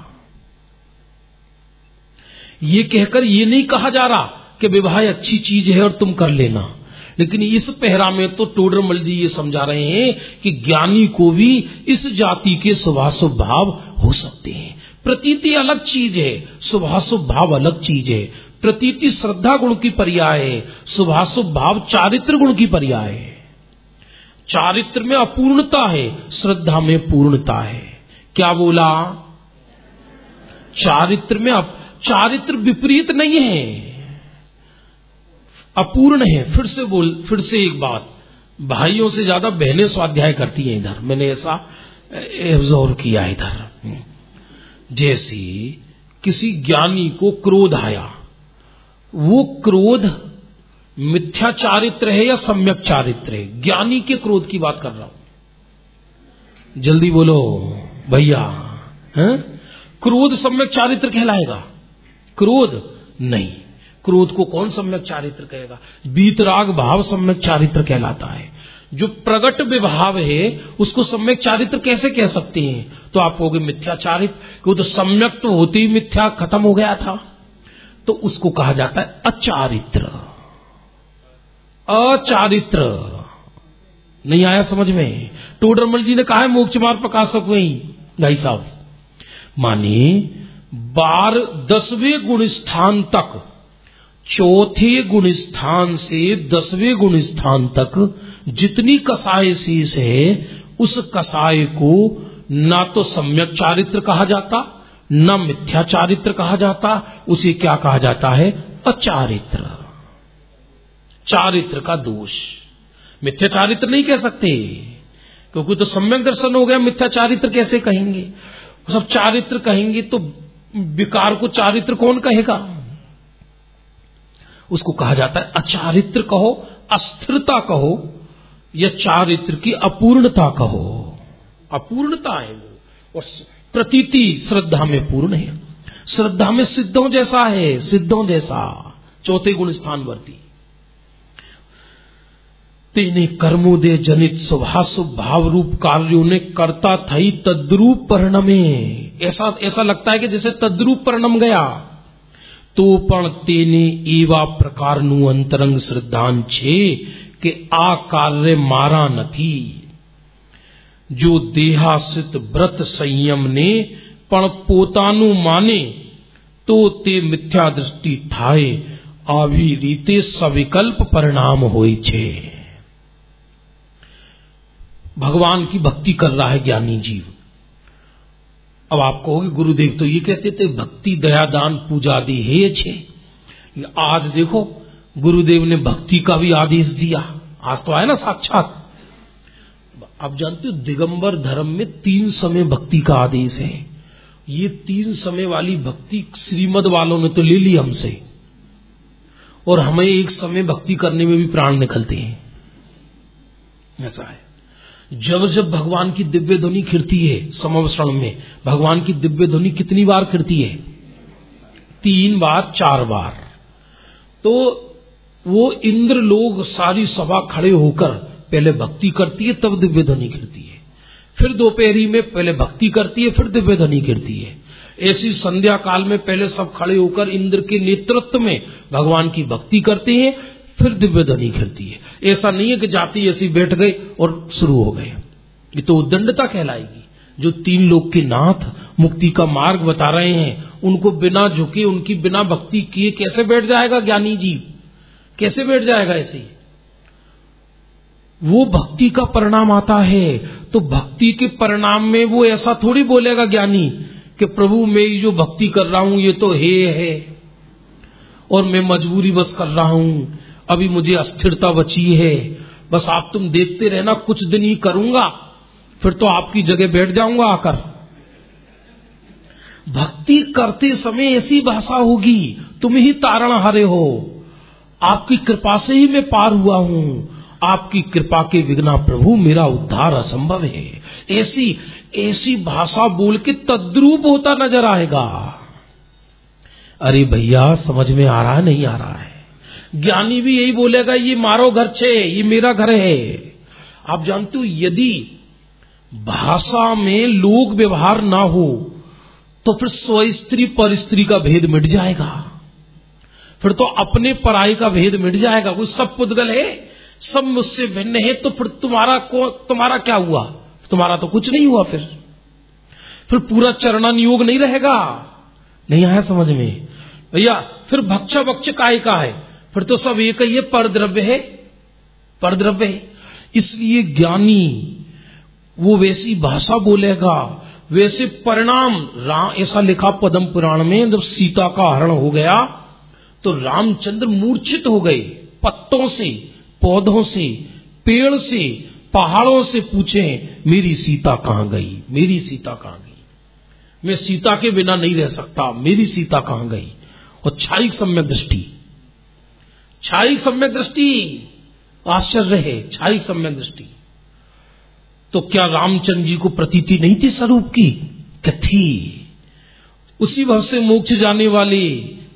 ये कहकर ये नहीं कहा जा रहा कि विवाह अच्छी चीज है और तुम कर लेना, लेकिन इस पहरा में तो टोडरमल जी ये समझा रहे हैं कि ज्ञानी को भी इस जाति के शुभाशुभ भाव हो सकते हैं। प्रतीति अलग चीज है, शुभाशुभ भाव अलग चीज है। प्रतीति श्रद्धा गुण की पर्याय है, शुभाशुभ भाव चारित्र गुण की पर्याय है। चारित्र में अपूर्णता है, श्रद्धा में पूर्णता है। क्या बोला? चारित्र में चारित्र विपरीत नहीं है, अपूर्ण है। फिर से एक बात, भाइयों से ज्यादा बहनें स्वाध्याय करती हैं इधर, मैंने ऐसा ऑब्जर्व किया इधर। जैसे किसी ज्ञानी को क्रोध आया, वो क्रोध मिथ्या चारित्र है या सम्यक चारित्र है? ज्ञानी के क्रोध की बात कर रहा हूं, जल्दी बोलो भैया। क्रोध सम्यक चारित्र कहलाएगा? क्रोध नहीं, क्रोध को कौन सम्यक चारित्र कहेगा? वीतराग भाव सम्यक चारित्र कहलाता है। जो प्रगट विभाव है उसको सम्यक चारित्र कैसे कह सकते हैं? तो आप कहोगे मिथ्या चारित्र, क्यों? तो सम्यक तो होते ही मिथ्या खत्म हो गया था, तो उसको कहा जाता है अचारित्र। अचारित्र नहीं आया समझ में? टोडरमल जी ने कहा है मोक्ष मार्ग प्रकाशक वही भाई साहब, माने 10वें गुण स्थान तक, चौथे गुण स्थान से 10वें गुण स्थान तक जितनी कसाय शेष है, उस कसाय को ना तो सम्यक चारित्र कहा जाता, ना मिथ्या चारित्र कहा जाता, उसे क्या कहा जाता है? अचारित्र। चारित्र का दोष, मिथ्या चारित्र नहीं कह सकते, क्योंकि तो सम्यक दर्शन हो गया, मिथ्या चारित्र कैसे कहेंगे? सब चारित्र कहेंगे तो विकार को चारित्र कौन कहेगा? उसको कहा जाता है अचारित्र कहो, अस्थिरता कहो, या चारित्र की अपूर्णता कहो। अपूर्णता है वो, और प्रतीति श्रद्धा में पूर्ण है। श्रद्धा में सिद्धों जैसा है, सिद्धों जैसा, चौथे गुण स्थान वर्ती। तेने कर्मोदय जनित शुभाशुभ भाव रूप कार्यों ने कर्ता थई तद्रूप परिणमे। ऐसा लगता है कि जैसे तद्रूप परिणम गया, तो पण तेने एवा प्रकार नु अंतरंग श्रद्धान छे कि आ कार्य मारा नथी। जो देहाश्रित व्रत संयम ने पण पोतानु माने, तो ते मिथ्या दृष्टि थाए आवी रीते सविकल्प परिणाम होई छे। भगवान की भक्ति कर रहा है ज्ञानी जीव। अब आप कहोगे गुरुदेव तो ये कहते थे भक्ति दया दान पूजा आदि है अच्छे, आज देखो गुरुदेव ने भक्ति का भी आदेश दिया। आज तो आया ना साक्षात। आप जानते हो दिगंबर धर्म में 3 समय भक्ति का आदेश है। ये 3 समय वाली भक्ति श्रीमद वालों ने तो ले ली हमसे, और हमें एक समय भक्ति करने में भी प्राण निकलते हैं। ऐसा है। जब जब भगवान की दिव्य ध्वनि खिरती है, समवसरण में भगवान की दिव्य ध्वनि कितनी बार खिरती है? 3 बार 4 बार। तो वो इंद्र लोग सारी सभा खड़े होकर पहले भक्ति करती है, तब दिव्य ध्वनि खिरती है। फिर दोपहरी में पहले भक्ति करती है, फिर दिव्य ध्वनि खिरती है। ऐसी संध्या काल में पहले सब खड़े होकर इंद्र के नेतृत्व में भगवान की भक्ति करते हैं, फिर दिव्य ध्वनि खिलती है। ऐसा नहीं है कि जाति ऐसी बैठ गई और शुरू हो गए। ये तो उद्दंडता कहलाएगी। जो 3 लोक के नाथ मुक्ति का मार्ग बता रहे हैं, उनको बिना झुके, उनकी बिना भक्ति किए कैसे बैठ जाएगा ज्ञानी जीव? कैसे बैठ जाएगा ऐसे ही? वो भक्ति का परिणाम आता है, तो भक्ति के परिणाम में वो ऐसा थोड़ी बोलेगा ज्ञानी कि प्रभु मैं जो भक्ति कर रहा हूं ये तो है और मैं मजबूरी बस कर रहा हूं, अभी मुझे अस्थिरता बची है, बस आप तुम देखते रहना, कुछ दिन ही करूंगा, फिर तो आपकी जगह बैठ जाऊंगा आकर। भक्ति करते समय ऐसी भाषा होगी, तुम ही तारणहारे हो, आपकी कृपा से ही मैं पार हुआ हूं, आपकी कृपा के बिना प्रभु मेरा उद्धार असंभव है। ऐसी भाषा बोल के तद्रूप होता नजर आएगा। अरे भैया समझ में आ रहा है? नहीं आ रहा है? ज्ञानी भी यही बोलेगा, ये मारो घर छे, ये मेरा घर है। आप जानते हो यदि भाषा में लोक व्यवहार ना हो तो फिर स्वस्त्री पर स्त्री का भेद मिट जाएगा, फिर तो अपने पराई का भेद मिट जाएगा। कोई सब पुद्गल है, सब मुझसे भिन्न है, तो फिर तुम्हारा क्या हुआ? तुम्हारा तो कुछ नहीं हुआ। फिर पूरा चरणन योग नहीं रहेगा। नहीं आया समझ में भैया? फिर भक्षा भक्ष काय का है, फिर तो सब एक ही है, परद्रव्य है, परद्रव्य है। इसलिए ज्ञानी वो वैसी भाषा बोलेगा, वैसे परिणाम। ऐसा लिखा पद्म पुराण में, जब सीता का हरण हो गया तो रामचंद्र मूर्छित हो गए। पत्तों से, पौधों से, पेड़ से, पहाड़ों से पूछे मेरी सीता कहां गई, मेरी सीता कहां गई, मैं सीता के बिना नहीं रह सकता, मेरी सीता कहां गई। और छायिक सम्यक दृष्टि, छायिक सम्यक दृष्टि, आश्चर्य है। छायिक सम्यक दृष्टि तो क्या रामचंद्र जी को प्रतीति नहीं थी स्वरूप की? क्या थी? उसी भव से मोक्ष जाने वाले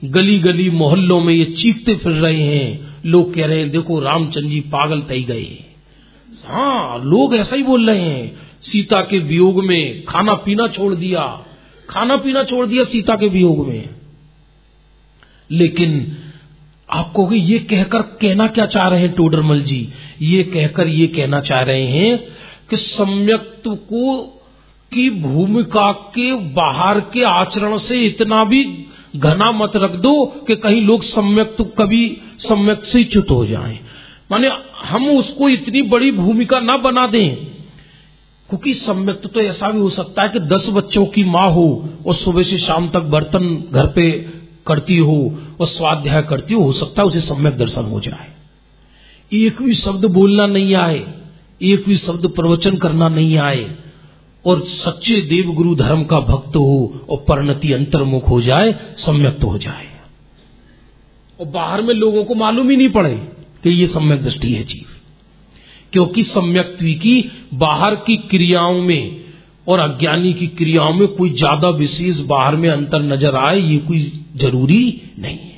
गली गली मोहल्लों में ये चीखते फिर रहे हैं, लोग कह रहे हैं देखो रामचंद्र जी पागल तई गए। हाँ, लोग ऐसा ही बोल रहे हैं, सीता के वियोग में खाना पीना छोड़ दिया सीता के वियोग में। लेकिन आप कहोगे ये कहकर कहना क्या चाह रहे हैं टोडरमल जी? ये कहकर ये कहना चाह रहे हैं कि सम्यक्त्व को की भूमिका के बाहर के आचरण से इतना भी घना मत रख दो कि कहीं लोग कभी सम्यक से च्युत हो जाएं। माने हम उसको इतनी बड़ी भूमिका ना बना दें, क्योंकि सम्यक्त्व तो ऐसा भी हो सकता है कि 10 बच्चों की माँ हो और सुबह से शाम तक बर्तन घर पे करती हो और स्वाध्याय करती हो सकता है उसे सम्यक दर्शन हो जाए। एक भी शब्द बोलना नहीं आए, एक भी शब्द प्रवचन करना नहीं आए और सच्चे देव गुरु धर्म का भक्त हो और परिणति अंतर्मुख हो जाए, सम्यक तो हो जाए और बाहर में लोगों को मालूम ही नहीं पड़े कि ये सम्यक दृष्टि है जीव। क्योंकि सम्यक्त्व की बाहर की क्रियाओं में और अज्ञानी की क्रियाओं में कोई ज्यादा विशेष बाहर में अंतर नजर आए, ये कोई जरूरी नहीं है।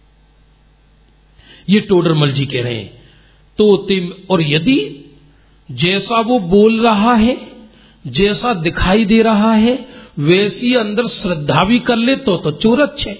ये टोडरमल जी कह रहे हैं। तो और यदि जैसा वो बोल रहा है, जैसा दिखाई दे रहा है, वैसी अंदर श्रद्धा भी कर ले तो चोरच छे,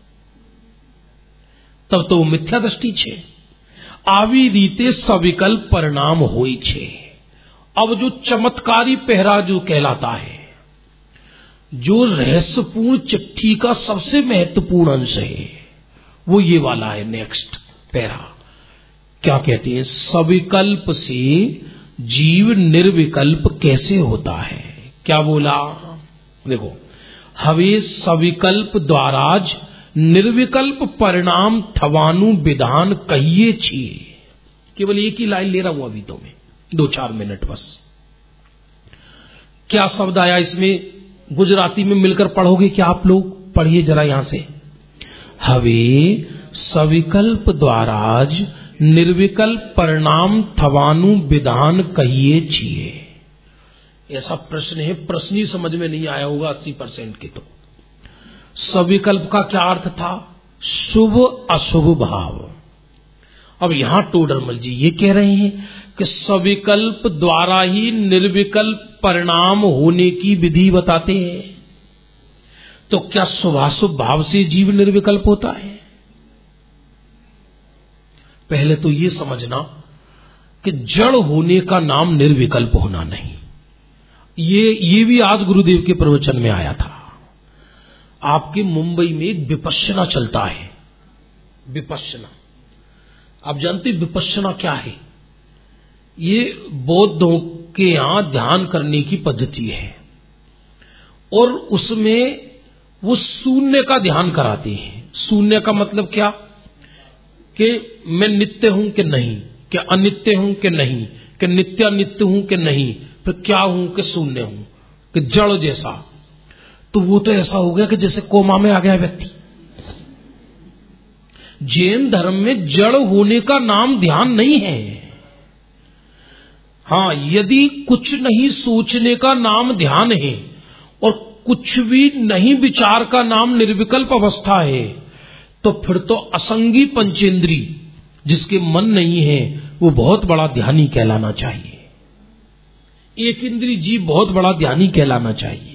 तब तो मिथ्या दृष्टि छे। आवी रीते सविकल्प परिणाम होई छे। अब जो चमत्कारी पहरा जो कहलाता है, जो रहस्यपूर्ण चिट्ठी का सबसे महत्वपूर्ण अंश है, वो ये वाला है। नेक्स्ट पहरा क्या कहते हैं? सविकल्प से जीव निर्विकल्प कैसे होता है? क्या बोला? देखो, हवे सविकल्प द्वाराज निर्विकल्प परिणाम थवानु विधान कहिए छिए। केवल एक ही लाइन ले रहा हूं अभी तो मैं, 2-4 मिनट बस। क्या शब्द आया इसमें? गुजराती में मिलकर पढ़ोगे क्या आप लोग? पढ़िए जरा यहां से। हवे सविकल्प द्वाराज निर्विकल्प परिणाम थवानु विधान कहिए छिए। ऐसा प्रश्न है, प्रश्न ही समझ में नहीं आया होगा 80% के। तो सविकल्प का क्या अर्थ था? शुभ अशुभ भाव। अब यहां टोडरमल जी ये कह रहे हैं कि सविकल्प द्वारा ही निर्विकल्प परिणाम होने की विधि बताते हैं। तो क्या शुभाशुभ भाव से जीव निर्विकल्प होता है? पहले तो ये समझना कि जड़ होने का नाम निर्विकल्प होना नहीं। ये भी आज गुरुदेव के प्रवचन में आया था। आपके मुंबई में एक विपश्यना चलता है। विपश्यना, आप जानते हैं विपश्यना क्या है? ये बौद्धों के यहां ध्यान करने की पद्धति है और उसमें वो शून्य का ध्यान कराते हैं। शून्य का मतलब क्या? कि मैं नित्य हूं कि नहीं, क्या अनित्य हूं कि नहीं, कि नित्यानित्य हूं कि नहीं, फिर क्या हूं कि शून्य हूं, कि जड़ जैसा। तो वो तो ऐसा हो गया कि जैसे कोमा में आ गया व्यक्ति। जैन धर्म में जड़ होने का नाम ध्यान नहीं है। हां, यदि कुछ नहीं सोचने का नाम ध्यान है और कुछ भी नहीं विचार का नाम निर्विकल्प अवस्था है, तो फिर तो असंगी पंचेंद्री जिसके मन नहीं है वो बहुत बड़ा ध्यानी कहलाना चाहिए। एक इंद्री जीव बहुत बड़ा ध्यानी कहलाना चाहिए।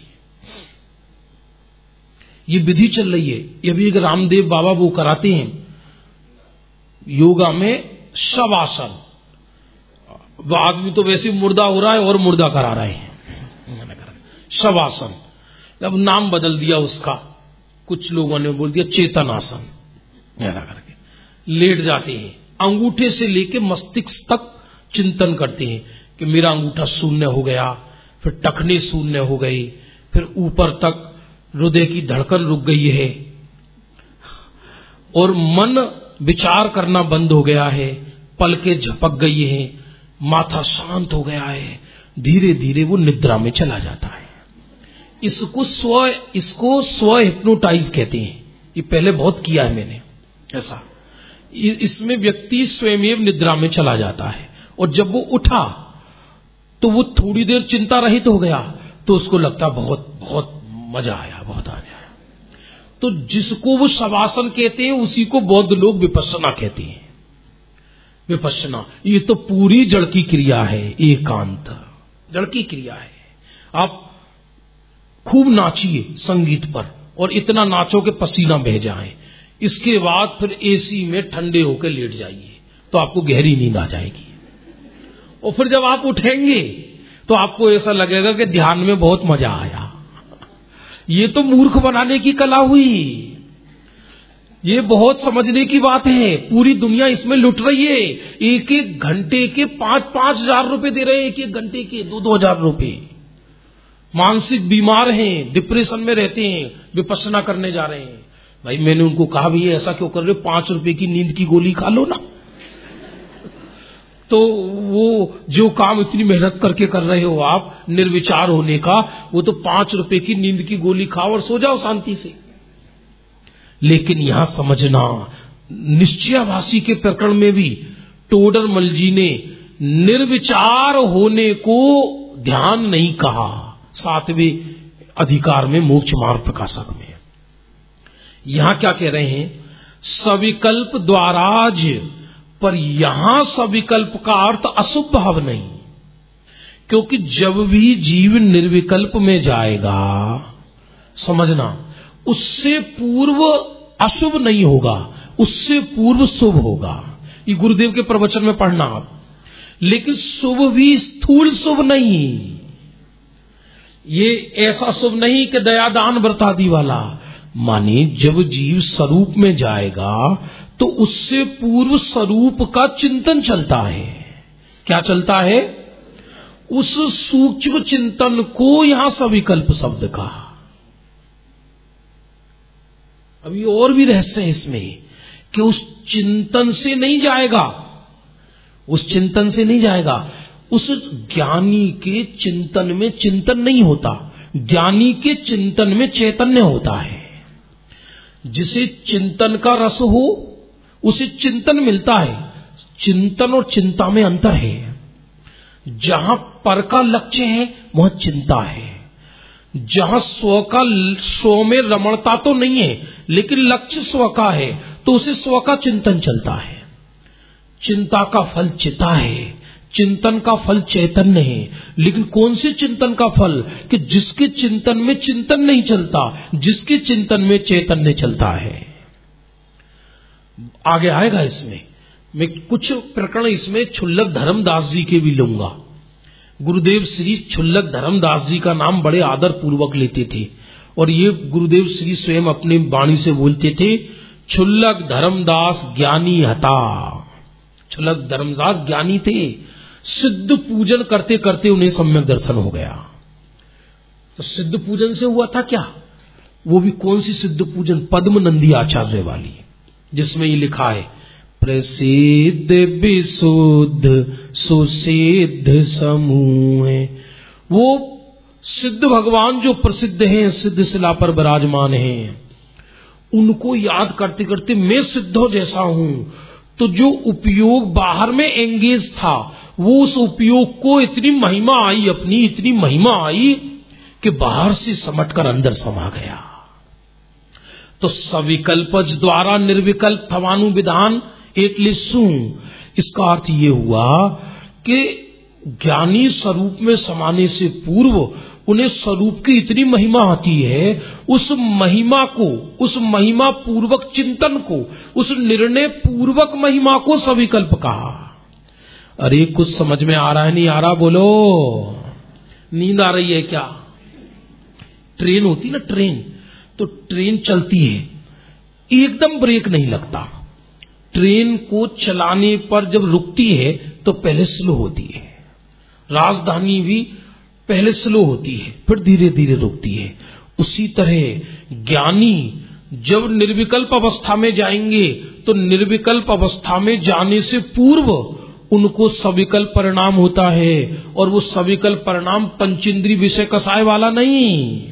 ये विधि चल रही है। ये भी एक रामदेव बाबा वो कराते हैं योगा में शवासन। वो आदमी तो वैसे मुर्दा हो रहा है और मुर्दा करा रहे हैं। शवासन, अब नाम बदल दिया उसका, कुछ लोगों ने बोल दिया चेतन आसन। ऐसा करके लेट जाते हैं, अंगूठे से लेके मस्तिष्क तक चिंतन करते हैं कि मेरा अंगूठा शून्य हो गया, फिर टखने शून्य हो गई, फिर ऊपर तक हृदय की धड़कन रुक गई है और मन विचार करना बंद हो गया है, पलकें झपक गई हैं, माथा शांत हो गया है। धीरे धीरे वो निद्रा में चला जाता है। इसको स्व हिप्नोटाइज कहते हैं। ये पहले बहुत किया है मैंने ऐसा। इसमें व्यक्ति स्वयं निद्रा में चला जाता है और जब वो उठा तो वो थोड़ी देर चिंता रहित हो गया, तो उसको लगता बहुत बहुत मजा आया, बहुत आ गया। तो जिसको वो शवासन कहते हैं उसी को बौद्ध लोग विपश्यना कहते हैं। विपश्यना ये तो पूरी जड़ की क्रिया है, एकांत जड़ की क्रिया है। आप खूब नाचिए संगीत पर और इतना नाचो कि पसीना बह जाए, इसके बाद फिर एसी में ठंडे होकर लेट जाइए तो आपको गहरी नींद आ जाएगी। और फिर जब आप उठेंगे तो आपको ऐसा लगेगा कि ध्यान में बहुत मजा आया। ये तो मूर्ख बनाने की कला हुई, ये बहुत समझने की बात है। पूरी दुनिया इसमें लुट रही है। एक एक घंटे के 5-5 हजार रुपए दे रहे हैं, एक एक घंटे के 2-2 हजार रुपए। मानसिक बीमार हैं, डिप्रेशन में रहते हैं, विपश्यना करने जा रहे हैं। भाई मैंने उनको कहा भी ऐसा क्यों कर रहे हो, 5 रुपए की नींद की गोली खा लो ना। तो वो जो काम इतनी मेहनत करके कर रहे हो आप निर्विचार होने का, वो तो 5 रुपए की नींद की गोली खाओ और सो जाओ शांति से। लेकिन यहां समझना, निश्चयाभासी के प्रकरण में भी टोडरमल जी ने निर्विचार होने को ध्यान नहीं कहा। 7वें अधिकार में मोक्ष मार्ग प्रकाशक में यहां क्या कह रहे हैं, सविकल्प द्वाराज। पर यहां सविकल्प का अर्थ अशुभ भाव नहीं, क्योंकि जब भी जीव निर्विकल्प में जाएगा, समझना, उससे पूर्व अशुभ नहीं होगा, उससे पूर्व शुभ होगा। ये गुरुदेव के प्रवचन में पढ़ना आप। लेकिन शुभ भी स्थूल शुभ नहीं, ये ऐसा शुभ नहीं कि दया दान व्रत आदि वाला। माने जब जीव स्वरूप में जाएगा तो उससे पूर्व स्वरूप का चिंतन चलता है। क्या चलता है? उस सूक्ष्म चिंतन को यहां सविकल्प शब्द कहा। अभी और भी रहस्य है इसमें कि उस चिंतन से नहीं जाएगा, उस चिंतन से नहीं जाएगा। उस ज्ञानी के चिंतन में चिंतन नहीं होता, ज्ञानी के चिंतन में चैतन्य होता है। जिसे चिंतन का रस हो उसे चिंतन मिलता है। चिंतन और चिंता में अंतर है। जहां पर का लक्ष्य है वहां चिंता है। जहां स्व में रमणता तो नहीं है, लेकिन लक्ष्य स्व का है, तो उसे स्व का चिंतन चलता है। चिंता का फल चिता है, चिंतन का फल चैतन्य है। लेकिन कौन से चिंतन का फल? कि जिसके चिंतन में चिंतन नहीं चलता, जिसके चिंतन में चैतन्य चलता है। आगे आएगा इसमें, मैं कुछ प्रकरण इसमें क्षुल्लक धर्मदास जी के भी लूंगा। गुरुदेव श्री क्षुल्लक धर्मदास जी का नाम बड़े आदर पूर्वक लेते थे, और ये गुरुदेव श्री स्वयं अपने वाणी से बोलते थे, क्षुल्लक धर्मदास ज्ञानी हता। क्षुल्लक धर्मदास ज्ञानी थे, सिद्ध पूजन करते करते उन्हें सम्यक दर्शन हो गया। तो सिद्ध पूजन से हुआ था क्या? वो भी कौन सी सिद्ध पूजन? पद्म नंदी आचार्य वाली, जिसमें ये लिखा है, प्रसिद्ध विशुद्ध सुसिद्ध समूह। वो सिद्ध भगवान जो प्रसिद्ध हैं, सिद्ध शिला पर विराजमान हैं, उनको याद करते करते मैं सिद्धों जैसा हूं। तो जो उपयोग बाहर में एंगेज था, वो उस उपयोग को इतनी महिमा आई, अपनी इतनी महिमा आई कि बाहर से समटकर अंदर समा गया। तो सविकल्पज द्वारा निर्विकल्प थवानुविधान एक लिस्सू। इसका अर्थ ये हुआ कि ज्ञानी स्वरूप में समाने से पूर्व उन्हें स्वरूप की इतनी महिमा आती है, उस महिमा को, उस महिमा पूर्वक चिंतन को, उस निर्णय पूर्वक महिमा को सविकल्प कहा। अरे कुछ समझ में आ रहा है नहीं आ रहा? बोलो, नींद आ रही है क्या? ट्रेन होती ना, ट्रेन, तो ट्रेन चलती है, एकदम ब्रेक नहीं लगता। ट्रेन को चलाने पर जब रुकती है तो पहले स्लो होती है। राजधानी भी पहले स्लो होती है, फिर धीरे धीरे रुकती है। उसी तरह ज्ञानी जब निर्विकल्प अवस्था में जाएंगे तो निर्विकल्प अवस्था में जाने से पूर्व उनको सविकल्प परिणाम होता है, और वो सविकल्प परिणाम पंचेंद्री विषय कसाय वाला नहीं।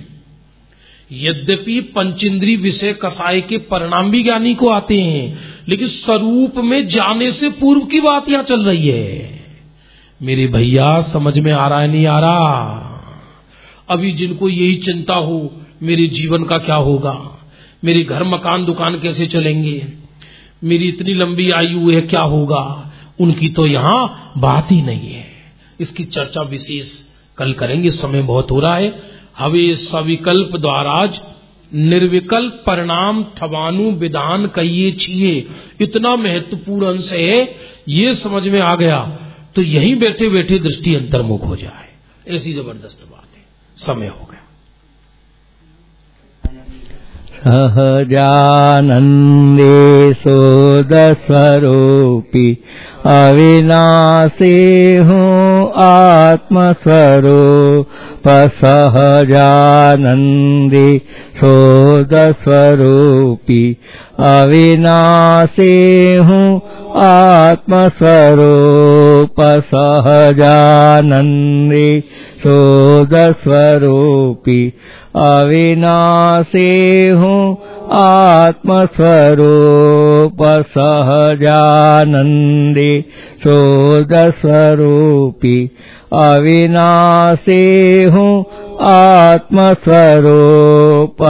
यद्यपि पंचेंद्री विषय कसाय के परिणाम भी ज्ञानी को आते हैं, लेकिन स्वरूप में जाने से पूर्व की बात यहां चल रही है। मेरे भैया समझ में आ रहा है नहीं आ रहा? अभी जिनको यही चिंता हो मेरे जीवन का क्या होगा, मेरी घर मकान दुकान कैसे चलेंगे, मेरी इतनी लंबी आयु है क्या होगा, उनकी तो यहां बात ही नहीं है। इसकी चर्चा विशेष कल करेंगे, समय बहुत हो रहा है। हवे सविकल्प द्वाराज निर्विकल्प परिणाम थवानु विधान कहिए छिए, इतना महत्वपूर्ण अंश है, ये समझ में आ गया तो यहीं बैठे बैठे दृष्टि अंतर्मुख हो जाए। ऐसी जबरदस्त बात है। समय हो गया। सहजानंदे सोदस्वरूपी अविनाशी हूँ आत्मस्वरूप, सहजानंदे सोदस्वरूपी अविनाशी हूँ आत्मस्वरूप, सहजानंदे सोदस्वरूपी अविनाशी हूँ आत्मस्वरूप, सहजानंदे सोदस्वरूपी अविनाशी हूँ आत्मस्वरूप,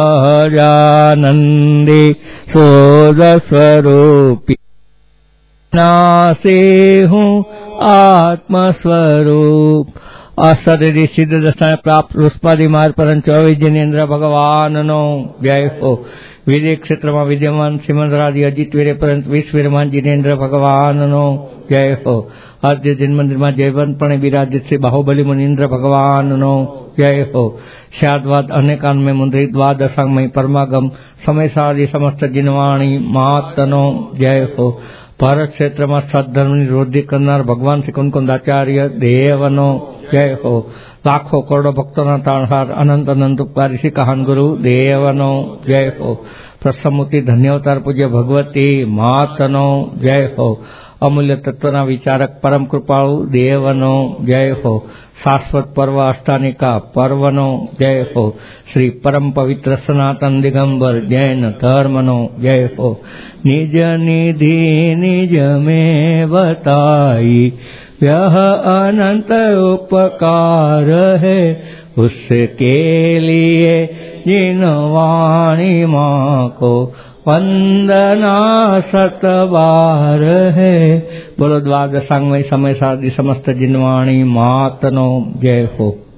सहजानंदे सोदस्वरूपी अविनाशी हूँ आत्मस्वरूप। अशरीरी सिद्ध दशा प्राप्त रुष्पादी मार्ग परंच जिनेन्द्र भगवान नो जय हो। विदेह क्षेत्र में विद्यमान श्रीमंदरादि अजित वीर परंत विश्वमान जिनेन्द्र भगवान नो जय हो। आद्य दिन मंदिर में जयवंतपणे विराजित श्री बाहुबली मुनीन्द्र भगवान नो जय हो। श्यादवाद अनेकान में मुंद्री द्वादशांग में परमागम समय सादि समस्त जिनवाणी मातनो जय हो। भारत क्षेत्र में सद्धर्म निरोधी करनार भगवान श्री कुंकुंदाचार्य देवनो जय हो। लाखों करोड़ों भक्तों तारणहार अनंत अनंत उपकारी श्री कहान गुरु देवनो जय हो। प्रसन्नमूर्ति धन्यवतार पूज्य भगवती मातनो जय हो। अमूल्य तत्वना विचारक परम कृपाळु देवनो जय हो। शाश्वत पर्व अष्टानिका पर्वनो जय हो। श्री परम पवित्र सनातन दिगंबर जैन धर्मनो जय हो। निज निधि निज में बताई यह अनंत उपकार है, उसके लिए जिन वाणी माँ को वंदना सतबार है। बोलो द्वादशांग में समय साधि समस्त जिनवाणी मातनो जय हो।